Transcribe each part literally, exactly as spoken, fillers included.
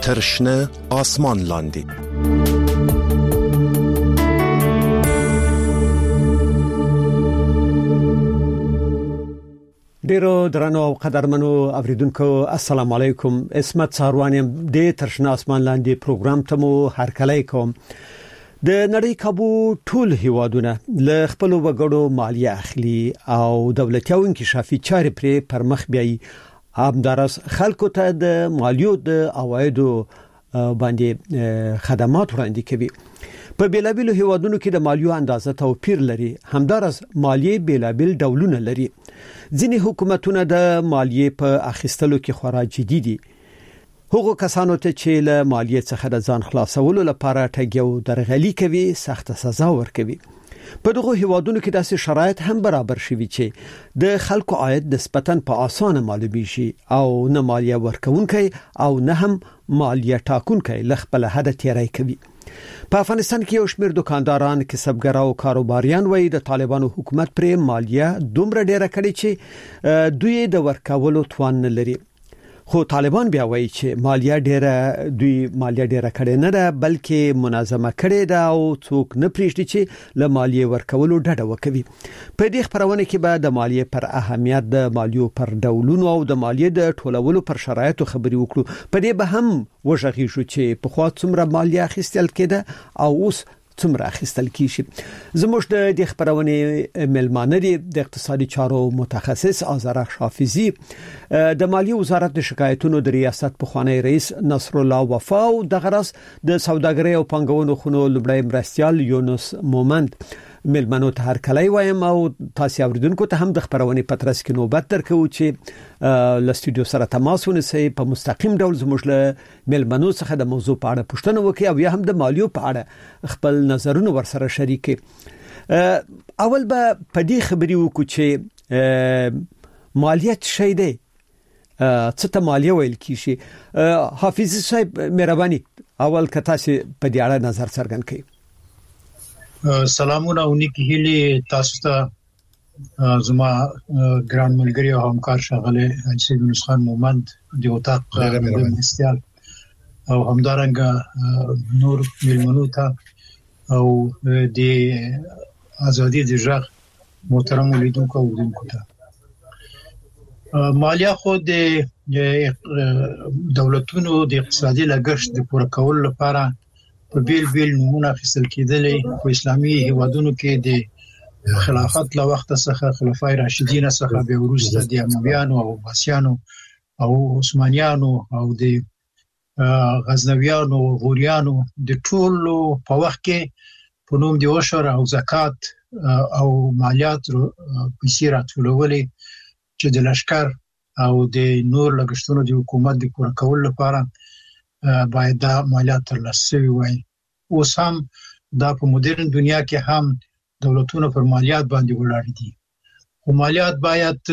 ترشنه آسمان لاندې. ډیرو درنو او قدرمنو اوریدونکو السلام علیکم. اسمت ساروانیم د ترشنه آسمان لاندې پروګرام ته مو هرکلی کوم. د نړۍ کابو ټول هیوادونه له خپل وګړو مالیه اخلي او دولتي او انکشافي چارې پرې پرمخ بیاي. همدارس خلکو ته د مالیو د عوایدو باندې خدمات وړاندې کوي. په بیلابیلو هیوادونو کې د مالیو اندازه توپیر لري. همدارس مالیه بیلابیل ډولونه لري. ځینې حکومتونه د مالیه په اخیستلو کې خورا جدي دي. هغه کسانو ته چې له مالیه څخه د ځان خلاصولو لپاره ټګیو درغلي کوي سخت سزا ورکوي. په دغه هیوادونو کې داسې شرایط هم برابر شوي چې د خلکو عاید نسبتاً په اسانه معلومي شي او نه مالیه ورکونکي او نه هم مالیه ټاکونکي له خپل حد تیری کوي. په افغانستان کې یو شمېر دکانداران، کسبګر او کاروباریان وایي د طالبانو حکومت پر مالیه دومره ډیره کړې چې دوی د ورکولو توان نه لري. خو طالبان بیا وایي چې مالیه ډیره دوی مالیه ډیره کړې نه ده بلکې منظمه کړې ده او څوک نه پریږدي چې له مالیه ورکولو ډډه وکړي. په دې خبرونه کې به د مالیه پر اهمیت، د مالیو پر ډولونو او د مالیه د ټولولو پر شرایطو خبرې وکړو. په دې به هم وژغېږو چې په خوا څومره مالیه اخیستل کېده او اوس څومره اخیستل کیږي. زموږ د دې خبرونه ملمانه دي د اقتصادي چارو متخصص آذرخ حافظي، د مالیې وزارت د شکایتونو د ریاست پخوانی رئیس نصر الله وفا او د غرس د سوداګرۍ او پنګونو خونو لومړی مرستيال یونس مومند. ملمنو ته هر کله وایم او تاسو اوریدونکو ته هم د خبرونه پترس کې نوبت درکو چې ل استودیو سره تماس ونیسئ په مستقیم ډول زموږ له ملمنو څخه د موضوع په اړه پوښتنه وکړي او یا هم د مالیو په اړه خپل نظرونه ورسره شریک کړي. اول به په دې خبري وکړو چې مالیات شي دی څه ته مالیه ویل کیږي. حافظ صاحب مهرباني اول کته چې په دې اړه نظر څرګند کړئ. سلامونه او نیکی هیلي تاسو ته زما ګران ملګری او همکار شغله حاجی یونس خان مومند د اوتاق مرستيال او همدارنګه نور ملمنو ته او د ازادي د ژغ محترم لیدونکو او لیدونکو ته مالیه خو د دولتونو د اقتصادي لګښت د پوره کولو لپاره په بیل بیل نمونه اخیستل کېدلې. په اسلامي هیوادونو کې د خلافت له وخت څخه خلفای راشدین څخه به وروسته د امویانو او عباسیانو او عثمانیانو او د غزنویانو او غوریانو د ټولو په وخت کې په نوم د عشر او زکات او مالیات پیسې راټولولې چې د لشکر او د نور لګښتونو د حکومت د پوره کولو لپاره باید دا مالیات ترلاسه وي. اوس هم دا په مدرن دنیا کې هم دولتونه پر مالیات باندې ولاړ دي. خو مالیات باید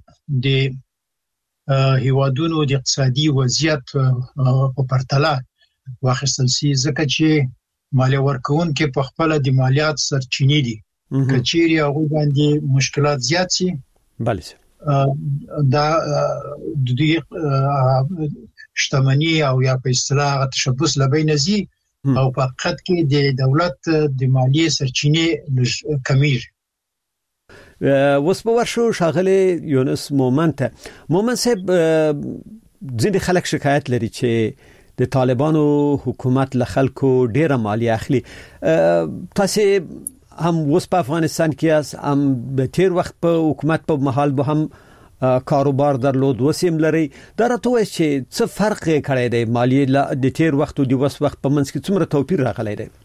د هیوادونو د اقتصادي وضعیت په پرتله واخیستل شي ځکه چې مالیه ورکوونکي په خپل د مالیات سرچینې دي. کچېری هغه باندې مشکلات زیات شي بله دا د دې شتمنی او یا په اصطلاح تشبث لبین زی او په حقیقت کې د دولت د مالیې سرچینې کمیږي. وس په ورشو شاغله یونس مومند مومند صاحب ځینې خلک شکایت لري چې د طالبانو حکومت له خلکو ډیره مالیه اخلي. تاسو هم وس په افغانستان کې هم د تیر وخت په حکومت په محل به هم کاروبار درلود وسیم لري. دا راته وایي چې څه فرق کړی دی مالیه د تیر وخت او د وس وخت په منځ کې څومره توپیر راغلی دی؟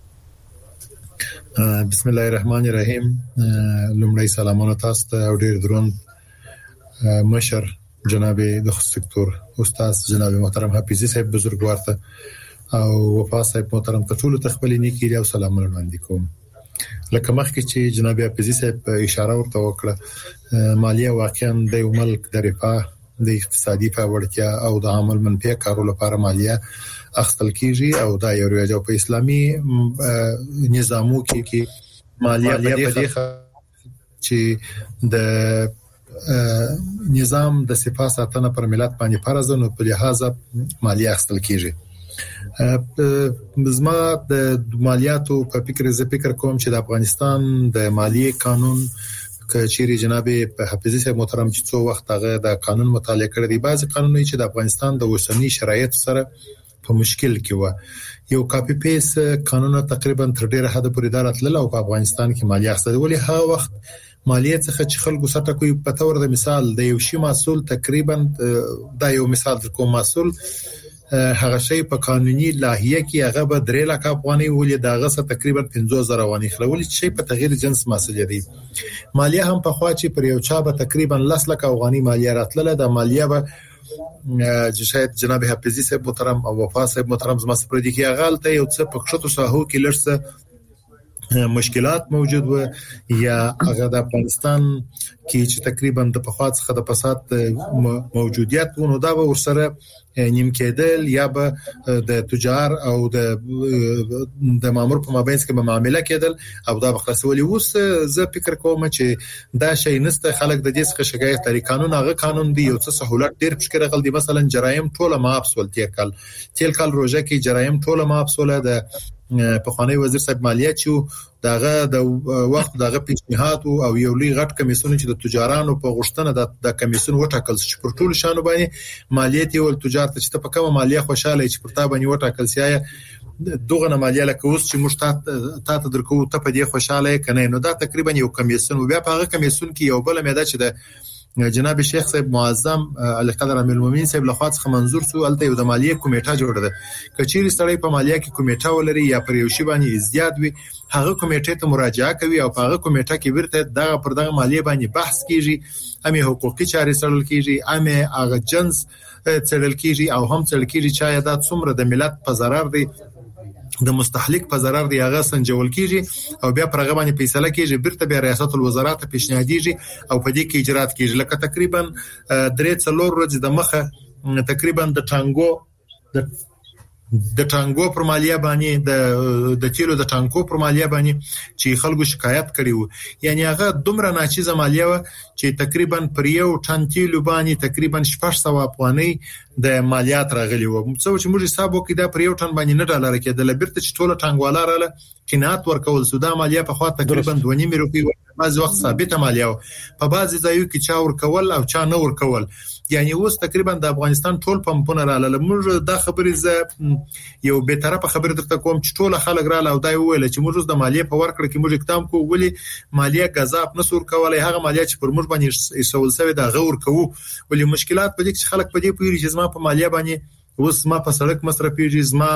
بسم الله الرحمن الرحیم. لومړی سلامونه تاسو ته او ډیر درون مشر جناب د سکتور استاد جناب محترم حافظي صاحب بزرګوار ته او وفا صاحب محترم ته ټول تخبلی نیکی او سلامونه وړاندې کوم. لکه مخکې چې جناب حافظي صاحب اشاره ورته وکړه مالیه واقعا د یو ملک د رفاه د اقتصادي پیاوړتیا او د عمل منفي کارو لپاره مالیه اخیستل کیږي او دا یو رواج په اسلامي نظامو کې کې مالیه په دې چې د نظام د صفه ساتنه پر ملت باندې فرض نو په لحاظه مالیه اخیستل کیږي. زما د مالیاتو په فکر زه فکر کوم چې د افغانستان د مالیه قانون کچېری جناب په حافظي صاحب محترم چې څو وخت هغه د قانون مطالعه کړی دی، بعضی قانونونه چې د افغانستان د اوسنی شرایط سره په مشکل کې و، یو کاپی پیس قانون تقریبا تر ډیره حد پورې دارتل او په افغانستان کې مالیه اخیستل ولې هغه وخت مالیه څخه چې خلکو سره کوئی په تور د مثال د یو شی محصول تقریبا دا یو مثال کوم محصول هغه شی په قانوني لایحه کې هغه به درې لک افغاني ولې داغه څخه تقریبا پنځوس زره افغاني خلول شي په تغییر جنس محصول دی. مالیه هم په خوا چې پر یو چا به تقریبا لس لک افغاني مالیه راتله، د مالیه به چې شاید جناب حافظي صاحب محترم او وفا صاحب محترم زما سره دي کې غلطه یو څه په خښتو ساحو کې لرسه مشکلات موجود و یا هغه د افغانستان کې چې تقریبا د پخوات څخه د فساد موجودیت ونه دا به ورسره نیم کېدل یا به د تجار او د د مامور په مابین کې به معاملې کېدل او دا به خلاصولي. اوس زه فکر کوم چې دا شی نسته خلک د دې څخه شکایت لري. قانون هغه قانون دی یو څه سہولت ډیر فکر غل دي، مثلا جرایم ټوله معاف سول تیر کال تیر کال روزه کې جرایم ټوله معاف سول. د په خوانی وزیر صاحب مالیه چې دغه د وخت دغه پیشنهاد او یو لوی غټ کمیسیون چې د تجارانو په غوښتنه د کمیسیون وټاکل چې پر ټول شانو باندې مالیه تی ول تجارت چې په کومه مالیه خوشاله چې پر تا باندې وټاکل سیايه دغه مالیه لکه اوس چې مشتات تا ته درکو ته په دې خوشاله کنه نو دا تقریبا یو کمیسیون بیا په هغه کمیسیون کې یو بل مېده چې د جناب شیخ صاحب معظم علی قدر امیر المؤمنین صاحب لخوا څخه منظور سو الته یو د مالیه کمیټه جوړه ده. کچېری سړی په مالیه کې کمیټه ولري یا پر یو شی باندې ازدیاد وي هغه کمیټه ته مراجعه کوي او هغه کمیټه کې ورته دغه پر دغه مالیه باندې بحث کیږي، امي حقوقي چارې سره کیږي، امي هغه جنس څېړل کیږي او هم څېړل کیږي چې دا څومره د ملت په ضرر دی د مستهلک په ضرر دی هغه سنجول کیږي او بیا پرغه باندې فیصله کیږي، بیرته بیا ریاست الوزرا ته پیشنهادیږي او په دې کې اجرات کیږي. لکه تقریبا درې څلور ورځې د مخه تقریبا د ټانګو د د ټانګو پر مالیه باندې د د تیلو د ټانکو پر مالیه باندې چې خلکو شکایت کړي وو، یعنی هغه دومره ناچیزه مالیه و چې تقریبا پر یو ټن تیلو باندې تقریبا شپږ سوه افغانۍ د مالیات راغلي وو. څو چې موږ حساب وکړو دا پر یو ټن باندې نه ډالر کېدل، بیرته چې ټوله ټانګوالا رااله قناعت ورکول سودا مالیه په خوا تقریبا دوه نیم روپۍ بعض وخت ثابته مالیه په بعض ځایو کې چا ورکول او چا نه ورکول. یعنی اوس تقریبا د افغانستان ټول پمپونه رااله. موږ دا خبرې ز یو به طرفه خبره درته کوم چې ټول خلک رااله او دا ویل چې موږ د مالیه په ورکړه کې موږ اقدام کوو، ولی مالیه غذاب نسور کولای هغه مالیه چې پر موږ باندې ایسول سوي دا غور کوو، ولی مشکلات په دې چې خلک په دې پوری چې زما په مالیه باندې اوس ما په سړک مصرفيږي، زما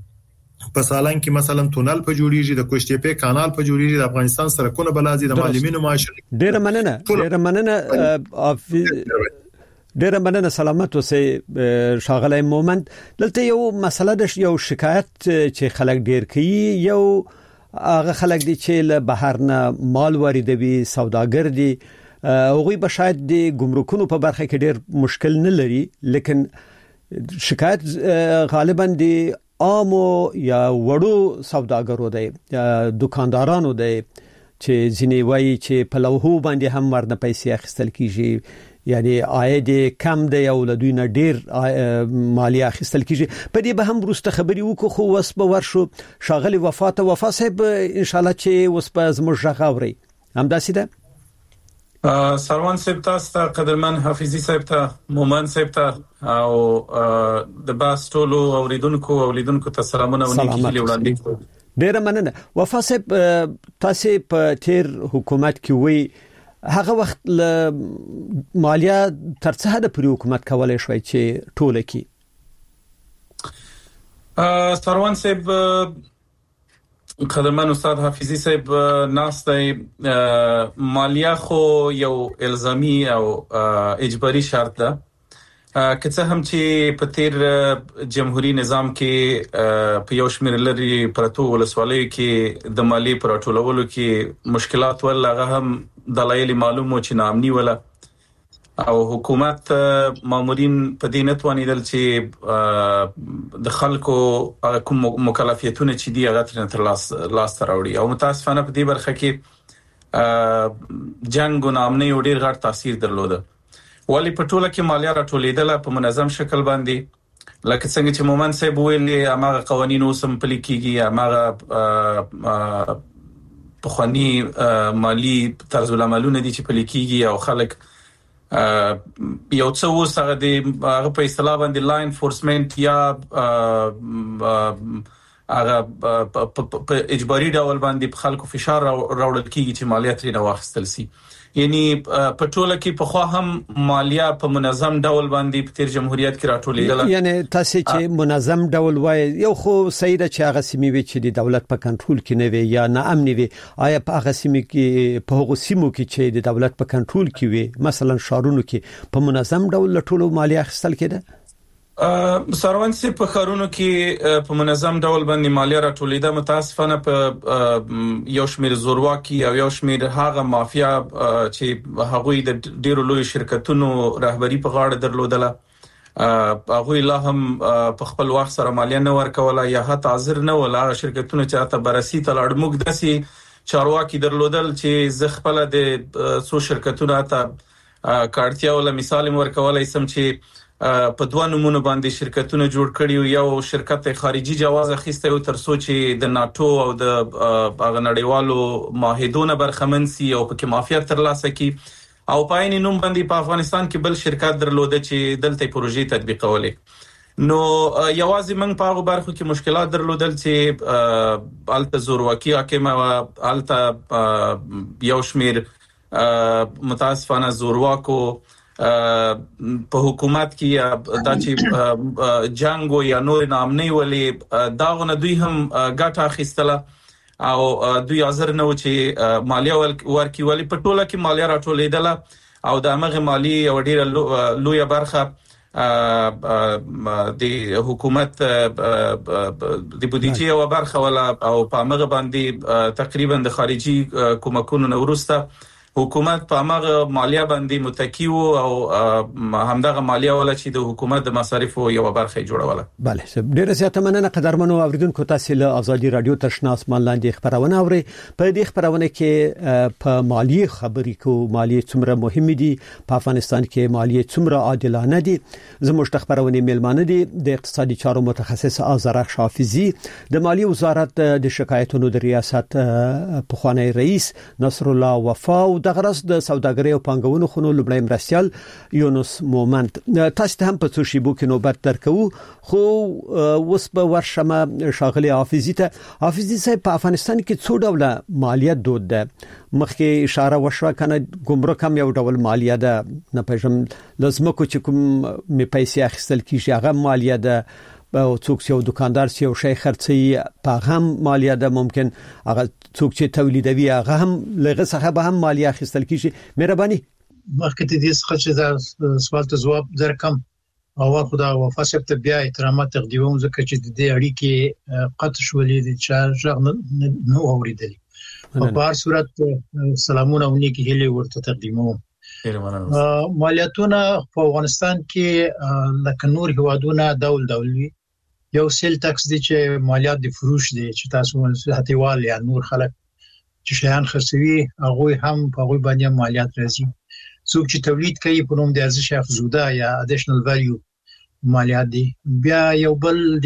په سالان کې مثلا تونل په جوړیږي، د کوشتېپې کانال په جوړیږي، د افغانستان سرکونه بلازي، د معلمینو معاش. ډېر مننه ډېر مننه ډېر مننه سلامت اوسئ شاغلی مومند. دلته یو مسله د یو شکایت چې خلک ډېر کوي، یو هغه خلک دي چې له بهر نه مال واردوي، سوداګر دي، هغوی به شاید د ګمرکونو په برخه کې ډېر مشکل نه لري، لیکن شکایت غالبا د عامو یا وړو سوداګرو دی، دکاندارانو دی چې ځینې وایي چې په لوحو باندې هم ورنه پیسې اخیستل کیږي، یعنی عاید کم دی او له دوی نه ډیر مالیه اخیستل کیږي. په دې به هم وروسته خبرې وکړو، خو اوس به ورشو شاغلی وفات وفا صاحب ان شاء الله چې اوس په زموږ غاوري همداسې ده. سروان صاحب تاسو ته، قدرمن حافظي صاحب ته، مومن صاحب ته او د باس ټولو اوریدونکو اولیدونکو ته سلامونه ونیکي وړاندې. ډیر مننه. وفا صاحب تاسو په تیر حکومت کې وی هغه وخت مالیه تر څه حد پورې حکومت کولای شوی چې ټوله کې؟ سروان صاحب قدرمن استاد حافظي صاحب ناس دی، مالیه خو یو الزامي او اجباري شرط ده، که څه هم چې په تیر جمهوریت نظام کې په یو شمېر لري پرتو ولسوالیو کې د مالیې پر ټولولو کې مشکلات ول، هغه هم دلایل معلومو چې نامني ولا او حکومت مامورین په دې نتوانیدل چې د خلکو کوم مکلفیتونه چې دی هغه تر لاس لاس راوړي او متاسفانه په دې برخه کې جنگ او نامنۍ ډیر غټ تاثیر درلوده. ولی په ټوله کې مالیه راټولیدل په منظم شکل باندې لکه څنګه چې مومن صاحب ویلي هغه قوانين اوسم پلي کیږي، هغه په خواني مالی طرز العملونه دي چې پلي کیږي او خلک یو څه وسره د هغه په اصطلاح باندې لا انفورسمنت یا هغه په اجباري ډول باندې په خلکو فشار راوړل کیږي چې مالیه ترې نه واخیستل شي. یعنی په ټوله کې په خوا هم مالیه په منظم ډول باندې په تیر جمهوریت کې راټولیدل. یعنی تاسو چې منظم ډول وای یو خو سیده چې هغه سیمې وي چې د دولت په کنټرول کې نه وي یا نه امن وي، آیا په هغه سیمې کې په هغه سیمو کې چې د دولت په کنټرول کې وي مثلا شارونو کې په منظم ډول ټولو مالیه اخیستل کېده؟ سروان سي په خارونو کې په منظم ډول باندې مالیه راټولیده. متاسفانه په یو شمېر زورواکي او یو شمېر هغه مافیا چې هغوی د ډیرو لوی شرکتونو رهبری په غاړه درلودله، هغوی لا هم په خپل وخت سره مالیه نه ورکوله یا حتی حاضر نه ول. هغه شرکتونه چې اته برسي تل اړموږ داسي چارواکي درلودل چې زه خپل د څو شرکتونو اته کارتیا ول مثال ورکولای سم چې په دوه نمونه باندې شرکتونه جوړ کړي. یو شرکت خارجي جواز اخیسته او تر څو چې د ناتو او د هغه نړیوالو معاهدونو برخمن سي او په کې معافیت ترلاسه کړي، او پاین نوم باندې په افغانستان کې بل شرکت درلوده چې دلته پروژې تطبیقولې. نو یوازې موږ په هغه برخو کې مشکلات درلودل چې الته زورواکي حاکم او الته یو شمیر متاسفانه زورواکو په حکومت کې دا چې جنگ او یا نور نامنۍ ولې داغونه دوی هم ګټه اخیستله او دوی حاضر نه و چې مالیه ورکړي. ولی په ټوله کې مالیه راټولیدله او د هغه مالی او ډیره لویه برخه د حکومت د بودیجې او برخه ولا او په هغه باندې تقریبا د خارجي کومکونو وروسته حکومت په هغه مالیه باندې متکی وو او همدغه مالیه ولا چې د حکومت د مصارفو یو برخه جوړوله. بله، ډیره زیاته مننه قدرمنو اوریدونکو. تاسو له ازادي رادیو تشنا اسمان لاندې خبرونه اوري. په دې خبرونه کې په مالیه خبرې کو مالیه څومره مهمه دي، په افغانستان کې مالیه څومره عادلانه دي. زموږ خبرونه میلمانه دي د اقتصادي چارو متخصص آذرخ حافظي، د مالیه وزارت د شکایتونو د ریاست پخوانی رئیس نصر الله وفا او د غرض د سوداګرۍ او پانګونو خونو لومړی مرستيال یونس مومند. تاسو ته هم په څو شیبو کې نوبت درکو، خو اوس به ورشمه شاغلي حافظي ته. حافظي صاحب، په افغانستان کې څو ډوله مالیه دود ده؟ مخکې اشاره وشوه کنه ګمرک هم یو ډول مالیه ده، نه پېژم لازم کو چې کوم می پیسې اخیستل کیږي هغه مالیه ده، او څوک چې دکاندار چې یو شی خرڅي په هم مالیه ده، ممکن هغه څوک چې تولیدوي هغه هم لږه څخه به هم مالیه اخیستل کیږي. مهرباني مخکې دې څخه چې دا سوال ته جواب درکم، اول خدا وفا صاحب ته بیا احترامات تقدیموم ځکه چې د دې اړیکې قطع شولې دي چې ژغ نه اوریدلې. په هر صورت سلامونه او نیکی هیله ورته تقدیموم. مالیاتونه په افغانستان کې لکه نور هوادونه ډول ډول یو سیل ټاکس دي چې مالیات د فروش دي چې تاسو هتیوال یا نور خلک چې شیان خرڅوي هغه هم په هغه باندې مالیات راځي. څوک چې تولید کوي په نوم د ارزش افزوده یا additional value مالیات دي. بیا یو بل د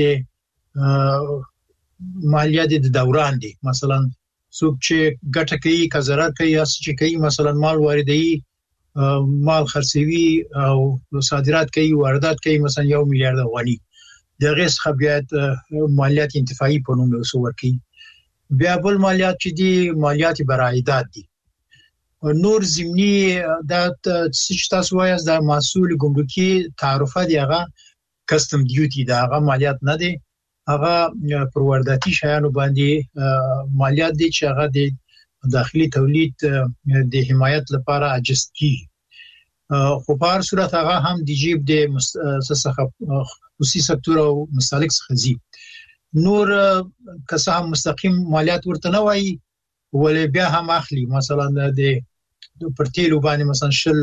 مالیات د دوران دي، مثلا څوک چې ګټه کوي که ضرر کوي یا چې کوي مثلا مال واردوي مال خرڅوي او صادرات کوي واردات کوي مثلا یو میلیارډ افغاني دغه څخه بیا مالیات انتفاعي په نوم وسو ورکي. بیا بل مالیات چې دي مالیات برعایدات دي. نور ضمني د تاسو وایي د محصول ګمرکي تعرفه دی هغه کسٹم ډیوټي دا هغه مالیات نه دي، هغه پر وارداتي شیانو باندې مالیات دي چې هغه د داخلي تولید د حمایت لپاره اجست کی. خو په هر صورت هغه هم د جیب د مؤسسه خصوصي سکتور او مستهلک څخه زی. نور کسه هم مستقیم مالیات ورته نه وایي ولې بیا هم اخلي، مثلا د پرتیلو باندې مثلا شل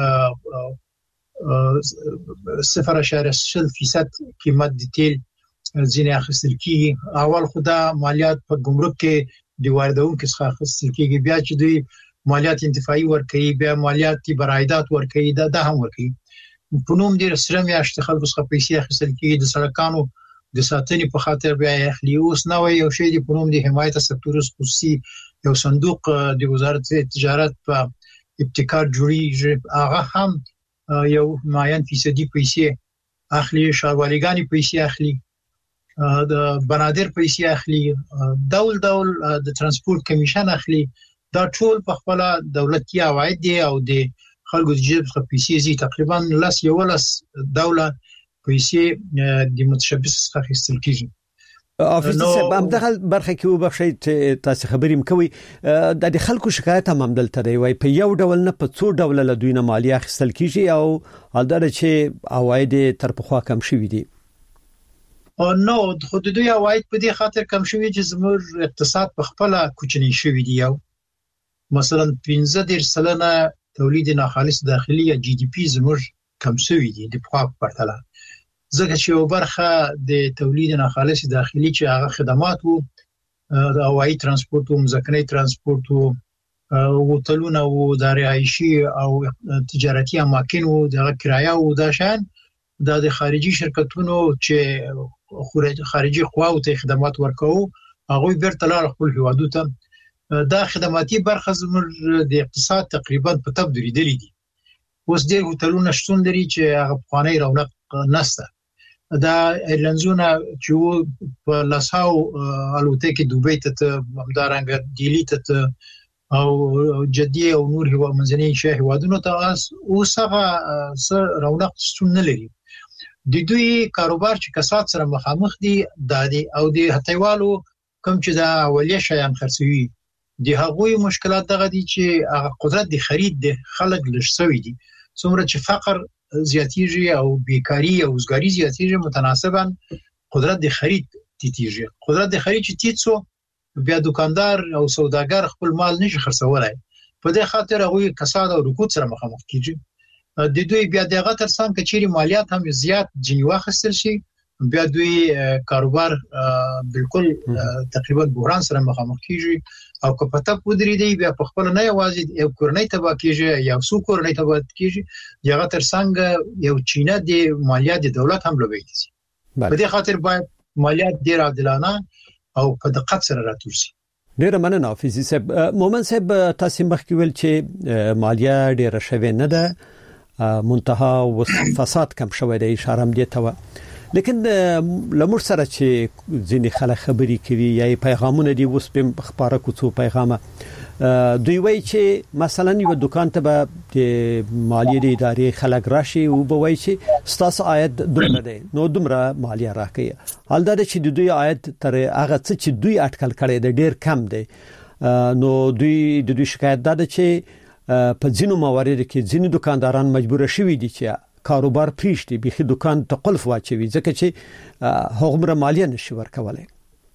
صفر اشاریه شل فیصد قیمت د تیل ځینې اخیستل کیږي. اول خدا مالیات په ګمرک کې د واردونکو څخه اخیستل کیږي، بیا چې دوی مالیات انتفاعي ورکړي بیا مالیات برایدات ورکړي دا د هم ورکړي په نوم ډیر سره میاشت خلکو څخه پیسې اخیستل کیږي د سړکانو د ساتنې په خاطر بیا اخلي اوس نو یو شی د په نوم د حمایت سکتور خصوصي یو صندوق د وزارت تجارت په ابتکار جوړیږي هغه هم یو معین فیصدي پیسې اخلي شاروالګانی پیسې اخلي د بنادر پیسې اخلي دول دول د ترانسپورت کمیشن اخلي دا ټول په خپل دولتي عواید دي او د خلکو د جیب څخه پیسې زی تقریبا لاس یو لاس دوله پیسې د متشبث څخه اخیستل کیږي افیس صاحب هم دغه برخه کې وبخښئ تاسو خبرې مکوي د خلکو شکایت هم دلته دی وای په یو ډول نه په څو ډول له دوی نه مالیه اخیستل کیږي او حالدار چې عواید تر پخوا کم شوي دي او نو خو د دوی عواید په دې خاطر کم شوي چې زموږ اقتصاد په خپل کوچنی شوی دی یو مثلا پنځه دېرش سلنه تولید ناخالص داخلي یا جی ډي پی زموږ کم شوی دی د په پرتله ځکه چې یو برخه د تولید ناخالص داخلي چې هغه خدمات وو د هوایي ترانسپورت او مزکني ترانسپورت او هوټلونه او د رهایشي او تجارتي اماکن او د کرایه او د شان د خارجي شرکتونو چې خارجي قواو ته خدمات ورکوي هغه بیرته لار خپل هیوادو ته دا خدماتي برخه زموږ د اقتصاد تقریبا په تب درېدلې دي اوس ډېر هوټلونه شتون لري چې هغه قانوني رونق نشته دا ایرلندزونه چې په لاساو الوتکې دوبۍ ته همدارنګه دیلی ته او جدي او نور هوا منځني شهر هوادونو ته اوس هغه سره رونق شتون نه لري د دوی کاروبار چې کسات سره مخامخ دي د او د هټیوالو کوم چې د اولیه شیان خرڅوي د هغوی مشکلات دغه دي چې هغه قدرت د خرید د خلک لږ دي څومره چې فقر زیاتیږي او بیکاری او وزګاری زیاتیږي متناسبا قدرت د خرید تیتیږي قدرت د خرید چې تیڅو بیا دکاندار او سوداګر خپل مال نشي خرڅولای په دې خاطر هغه کساد او رکود سره مخامخ کیږي د دوی بیا دغه تر څنګ کچيري مالیات هم زیات جنی واخستل شي بیا دوی کاروبار بالکل تقریبا بحران سره مخامخ کیږي او که پته پودري دی بیا په خپل نه یوازې یو کورنۍ تبا کیږي یا څو کورنۍ تبا کیږي دغه تر څنګ یو چینه د مالیات د دولت هم لوي دي په دې خاطر باید مالیات ډیر عادلانه او په دقت سره راتول شي ډیر مننه افیزي صاحب مومن صاحب تاسو مخکې ویل چې مالیه ډیر شوی نه ده منتها و فساد کم شوی دی اشاره هم دي ته لیکن لمر سره چې ځینې خلک خبري کوي یا پیغامونه دی وس په خبره کوڅو پیغامه دوی وایي چې مثلا یو دکان ته به د مالیې ادارې خلک راشي او به وایي چې ستاسو عاید دومره دی نو دومره مالیه راکړي حال دا چې د دوی عاید تر هغه څه چې دوی اټکل کړي دی ډیر کم دی نو دوی د دوی شکایت ده چې په ځینو مواردو کې ځینې دکانداران مجبور شوي دي چې کاروبار پریشتي به دکان ته قلف واچوي ځکه چې هغومره مالیه نشي ورکولای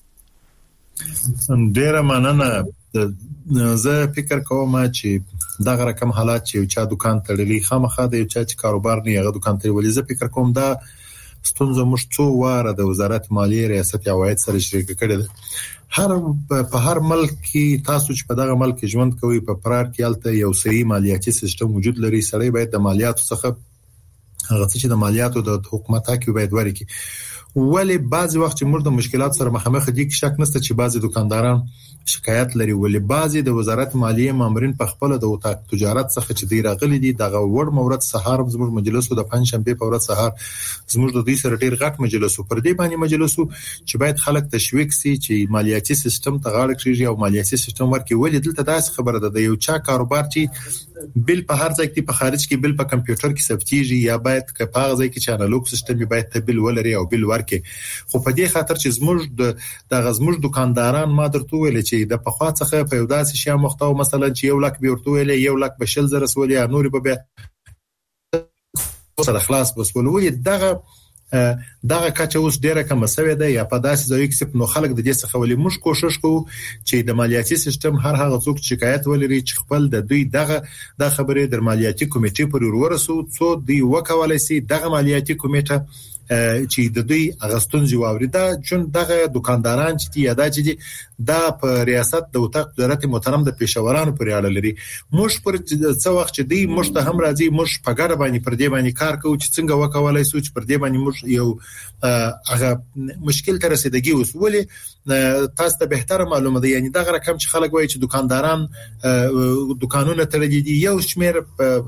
ډیر مننه زه فکر کوم چې دا رقم حالات چې چا دکان تړلی خامخا د چا چې کاروبار نه هغه دکان ته ولې زه فکر کوم دا ستونزه مش څو واره د وزارت مالیه ریاست عواید سره شریک کړي ده هر په هر ملک کې تاسو چې په دغه ملک ژوند کوي په پرار کې الته یو صحیح مالیاتي سیستم موجود لري سړی باید د مالیاتو څخه هغه چې د مالیاتو د حکومت حق باید ورکړي ولی بعضی وخت چې مرده مشکلات سره مخامخ دي کې شک نشته چې بعضی دکانداران شکایت لري ولی بعضی د وزارت مالیه مامورین په خپل د وټاک تجارت څخه چې دی راغلي دي دغه وړ مورد سهار زموږ مجلسو د پنځ شنبه په ورځ سهار زموږ د دې سره ډیر غټ مجلسو پر دې باندې مجلسو چې باید خلک تشویق سي چې مالیاتي سیستم ته غاړه کړي او مالیاتي سیستم ورکړي ولی دلته داس خبره ده یو چا کاروبار چې بل په هر ځای کې په خارج کې بل په کمپیوټر کې ثبتيږي یا باید که په ځای کې چې انالوګ سیستم باید ته بل ولري او بل ورکړي خو په دې خاطر چې زموږ د غزموږ دکانداران ما درته ویل چې د پخوا څخه په یو داسې شی مختاو مثلا چې یو لک به ورته ویل یو لک بشل زره سولې یا نور به سره خلاص بس ولولې دغه دغه کچه اوس ډیره کم سوي ده یا په داسې ځای کې نو خلک د دې څخه ولې موږ کوشش کوو چې د مالیاتي سیستم هر هغه څوک شکایت ولري چې خپل د دوی دغه د خبرې د مالیاتي کمیټې پر ورسو څو دی وکولای سي دغه مالیاتي کمیټه چې د دوی اغستون جواب دا چون دغه دکانداران چې یادا چې دا په ریاست د وطاق وزارت محترم د پېښورانو پورې اړه لري موږ پر څه وخت چې دی موږ ته هم راځي موږ په ګډه باندې پر دې باندې کار کوو چې څنګه وکولای شو چې پر دې باندې موږ یو هغه مشکل تر رسیدګي وسولې تاسو ته به معلومه ده یعنی دغه رقم چې خلک وایي چې دکانداران دکانونه تړلي دي یو شمیر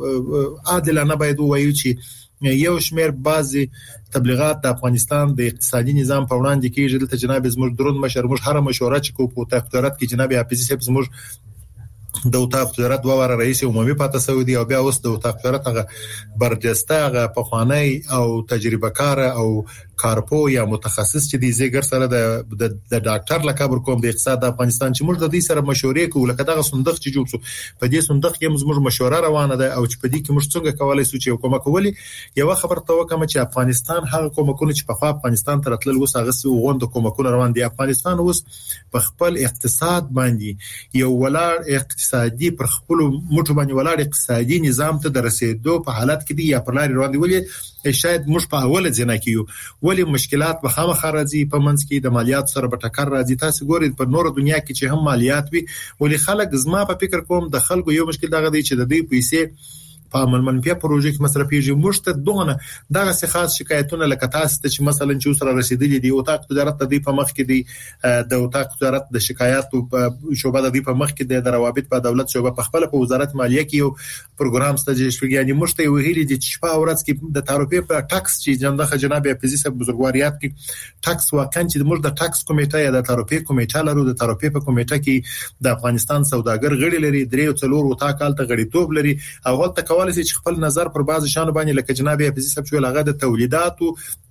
عادلانه باید وایي چې یو شمیر بعضي تبلیغات د افغانستان د اقتصادي نظام په وړاندې کېږي دلته جناب زموږ درون مشر موږ هر مشوره چې کو په تقدرات کې جناب حافظي صاحب زموږ د وطاق وزارت دوه رئیس عمومي پاتې سعودي او بیا اوس د وطاق وزارت هغه برجسته هغه پخوانی او تجربه کار او کارپو یا متخصص چې دی زیګر سره د د ډاکټر لقب کوم د اقتصاد د افغانستان چې موږ د دې سره مشورې کوو لکه دغه صندوق چې جوړ شو په دې صندوق کې موږ مشوره روانه ده او چې په دې کې موږ څنګه کولای شو چې کومه کولی یو خبر ته وکم چې افغانستان هغه کومکونه چې په افغانستان تر تل وس هغه وغوند کومکونه روان دي افغانستان اوس په خپل اقتصاد باندې یو ولاړ اقتصادي پر خپل موټو باندې ولاړ اقتصادي نظام ته درسېدو په حالت کې دی یا پر لاري روان دی ولې شاید موږ په اوله ځنه کیو ولې مشکلات به خامخا راځي په منځ کې د مالیات سره به ټکر راځي تاسو ګورئ په نور دنیا کې چې هم مالیات وي ولې خلک زما په فکر کوم د خلکو یو مشکل دغه دی چې د دې پیسې په عمل منفي پروژې کې مصرفيږي مشته دونه دغه څه خاص شکایتونه لکه تاسو ته چې مثلا چې سره رسیدلي دي او تاسو وزارت د دې په مخ کې دی د وطاق وزارت د شکایت او شوبه د دې په مخ کې د روابط په دولت شوبه په خپل په وزارت مالیه کې یو پروګرام ستاسو شوی یعنی مشته ویلي دي چې په ورځ کې د تعرفې په ټاکس چې جنده جناب حافظي صاحب بزرګواریات کې ټاکس واکن چې موږ د ټاکس کمیټه یا د تعرفې کمیټه لرو د تعرفې په کمیټه کې د افغانستان سوداګر غړي لري درې او څلور وطاق الته غړیتوب لري او غلطه کولای شي خپل نظر پر بعض شانو باندې لکه جناب حافظي صاحب چې لغه د تولیدات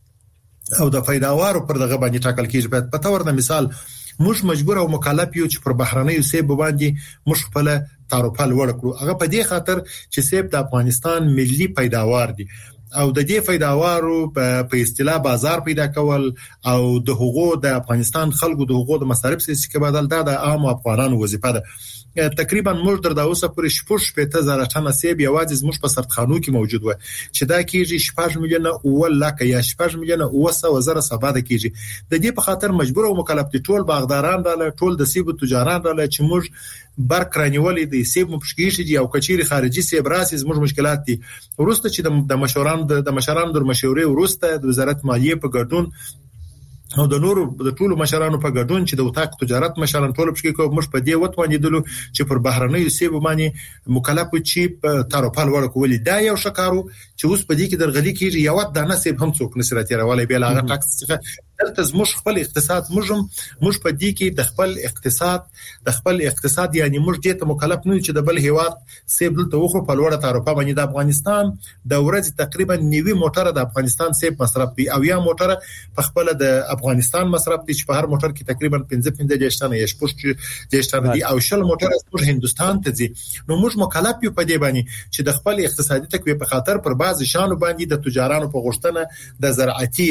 او د پیداوارو پر دغه باندې ټاکل کیږي په تور د مثال موږ مجبور او مکلف یو چې پر بهرنۍ سیب باندې موږ خپل تعرفه لوړ کړو هغه په دې خاطر چې سیب د افغانستان ملي پیداوار دي او د دې پیداوارو په اصطلاح بازار پیدا کول او د حقوقو د افغانستان خلکو د حقوقو د مصارف سیستم کې بدل دا د عام افغانانو وظیفه ده تقریبا موږ در د اوسه پورې شپږ پېته زره ټنه سیب یوازې موږ په سرتخانو کې موجود و چې دا کېږي شپږ میلیونه او لکه یا شپږ میلیونه او سو زره سباده کېږي د دې په خاطر مجبور او مکلف دي ټول باغداران رااله ټول د سیب تجاران رااله چې موږ برکرانیولې دي سیب مشکیږي او کچيري خارجي سیب راسي موږ مشکلات دي ورسته چې د مشوران د مشرانو د مشورې ورسته د وزارت مالیه په ګډون او د نورو د ټولو مشرانو په ګډون چې د وطاق تجارت مشران ټول په کې موږ په دې وتوانیدلو چې پر بهرنۍ سیب باندې مکلف چې په تعرفه ورکول کولې دا یو شکارو چې اوس په دې کې درغلي کېږي یو د نسب هم څوک نسرت راولي به لاغه ټاکس څخه دلته زموږ خپل اقتصاد موږ موږ په دې کې د خپل اقتصاد د خپل اقتصاد یعنی موږ دې ته مکلف نه چې د بل هیواد سیب دلته وخو په لوړه تعرفه باندې د افغانستان د ورځ تقریبا نیوي موټر د افغانستان سیب مصرف دی او یا موټر په خپل د افغانستان مصرف دي چې په هر موټر کې تقریبا پنځه پنځه ډیشتانه یا شپږ ډیشتانه دي او شل موټر موږ هندستان ته ځي نو موږ مکلف یو په دې باندې چې د خپل اقتصادي تقویه په خاطر پر بعض شانو باندې د تجارانو په غوښتنه د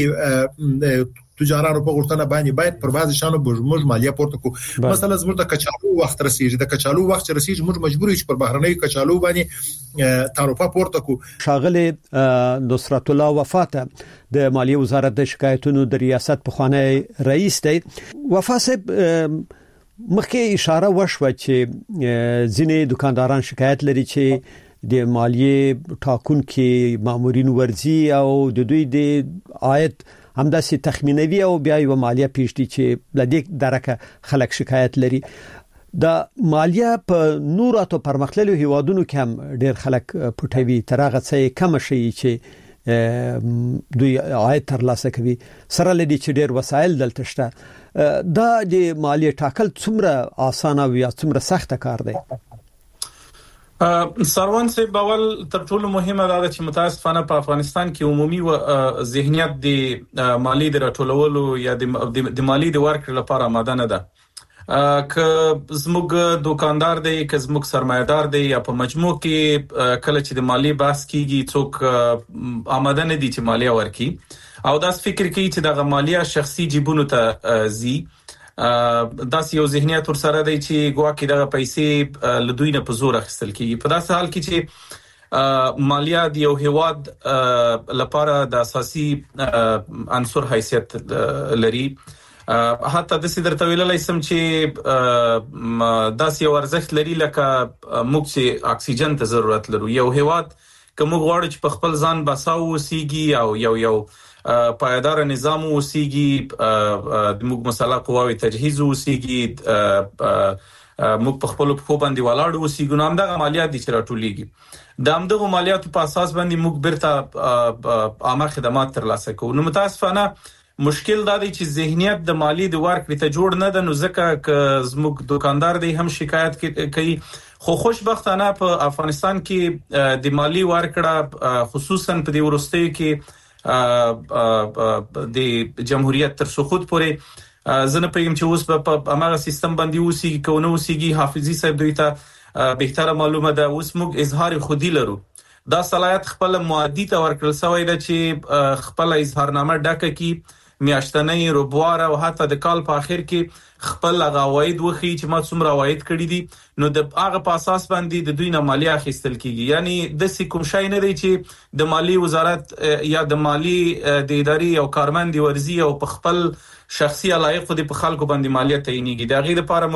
زراعتي تجارانو په غوښتنه باندې باید پر بعض شانو موږ مالیه پورته کو مثلا زموږ د کچالو وخت رسیږي د کچالو وخت رسیږي موږ مجبور یو چې پر بهرنۍ کچالو باندې تعرفه پورته کو شاغله نصرت الله وفات د مالیه وزارت د شکایتونو د ریاست په خانه رئیس دی وفات مخکې اشاره وشوه چې ځینې دکانداران شکایت لري چې د مالیه ټاکون کې مامورین ورزي او د دوی د عاید همداسې تخمینوي او بیا یو مالیه پیښتي چې لدې درکه خلک شکایت لري د مالیه په نوراتو پرمختللو هیوادونو کې هم ډېر خلک پټوي ترغه څه کم شي چې دوی عاید ترلاسه کوي سره لدی چې ډېر وسایل دلته شته دا د مالیه ټاکل څومره اسانه وي یا څومره سخت کار دی سروان سے باول تر ټولو مهمه دا چې متاسفانه په افغانستان کې عمومي و ذهنیت د مالی د راټولولو یا د مالی د ورکړې لپاره آماده نه ده که زموږ دکاندار دی که زموږ سرمایدار دی یا په مجموع کې کله چې د مالی بحث کیږي څوک آماده نه دي چې مالیه ورکړي او داس فکر کوي چې د مالیه شخصي جیبونو ته زی داس یو ذهنیت ور سره دی چې ګواکې دغه پیسې لدوی نه په زور اخیستل کیږي په داسې حال کې چې مالیه د یو هیواد لپاره د اساسي عنصر حیثیت لري. حتی د سیدر تویلای سم چې داسې یو ارزښت لري لکه موږ چې اکسیجن ته ضرورت لرو. یو هیواد کوم غواړي چې په خپل ځان بساو وسیږي او یو یو پایدار نظام وسیږي، د موږ مسله قواوی تجهیز وسیږي، موږ په خپل په باندې ولاړ وسیږو، نو همدغه مالیات دي چې راټولېږي. د همدغه مالیاتو په اساس باندې موږ بیرته عامه خدمات ترلاسه کوو. نو متاسفانه مشکل دا دی چې ذهنیت د مالی د ورکړې ته جوړ نه ده، نو ځکه ک زموږ دکاندار دی هم شکایت کوي. خو خوشبختانه په افغانستان کې د مالی ورکړه خصوصا په د ورستیو کې د جمهوریت تر سقوط پورې زه نه پېږم چې اوس په هغه سیستم باندې وسیږي که ونه وسیږي. حافظي صاحب دوی ته بهتره معلومه ده. اوس موږ اظهار خودي لرو، دا صلاحیت خپل معادي ته ورکړل شوی ده چې خپل اظهارنامه ډکه کی میاشتنۍ روبواره او حتی د کال په اخر کې خپل عواید وخی چې ما څومره عواید کړی دي، نو د هغه په اساس باندې د دوی نه مالیه اخیستل کیږي. یعنی د سکم شای نه دی چې د مالی وزارت یا د مالی د ادارې او کارمند ورزي او په خپل شخصي علایق د په خلکو باندې مالیه تعینېږي. د هغې لپاره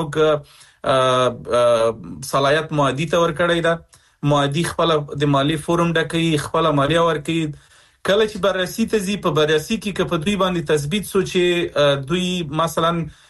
موږ صلاحیت معادي ته ورکړی ده. معادي خپل د مالی فورم ډکوي، خپل مالیه ورکوي. کله چې بررسي ته ځي، په بررسي کې که په دوی باندې تثبیت سو چې دوی مثلا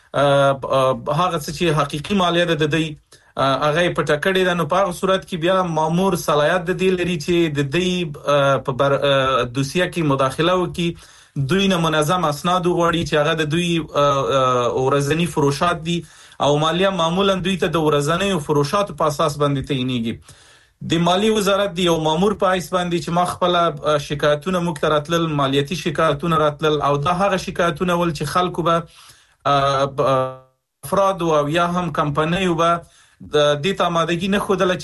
هغه څه چې حقيقي مالیه ده د دوی هغه په ټکړې ده، نو په هغه صورت کې بیا مامور صلاحیت د دې لري چې د دوی په دوسیه کې مداخله وکړي، دوی نه منظم اسناد وغواړي چې هغه د دوی ورځنی فروشات دي او مالیه معمولا دوی ته د ورځنیو فروشاتو په اساس باندې تعینېږي. د مالی وزارت دی یو مامور په حیث باندې چې ما خپل شکایتونه موږ ته راتلل، مالیاتي شکایتونه راتلل، او دا هغه شکایتونه ول چې خلکو به افراد او یا هم کمپنیو به د دې ته آمادګي نه ښودله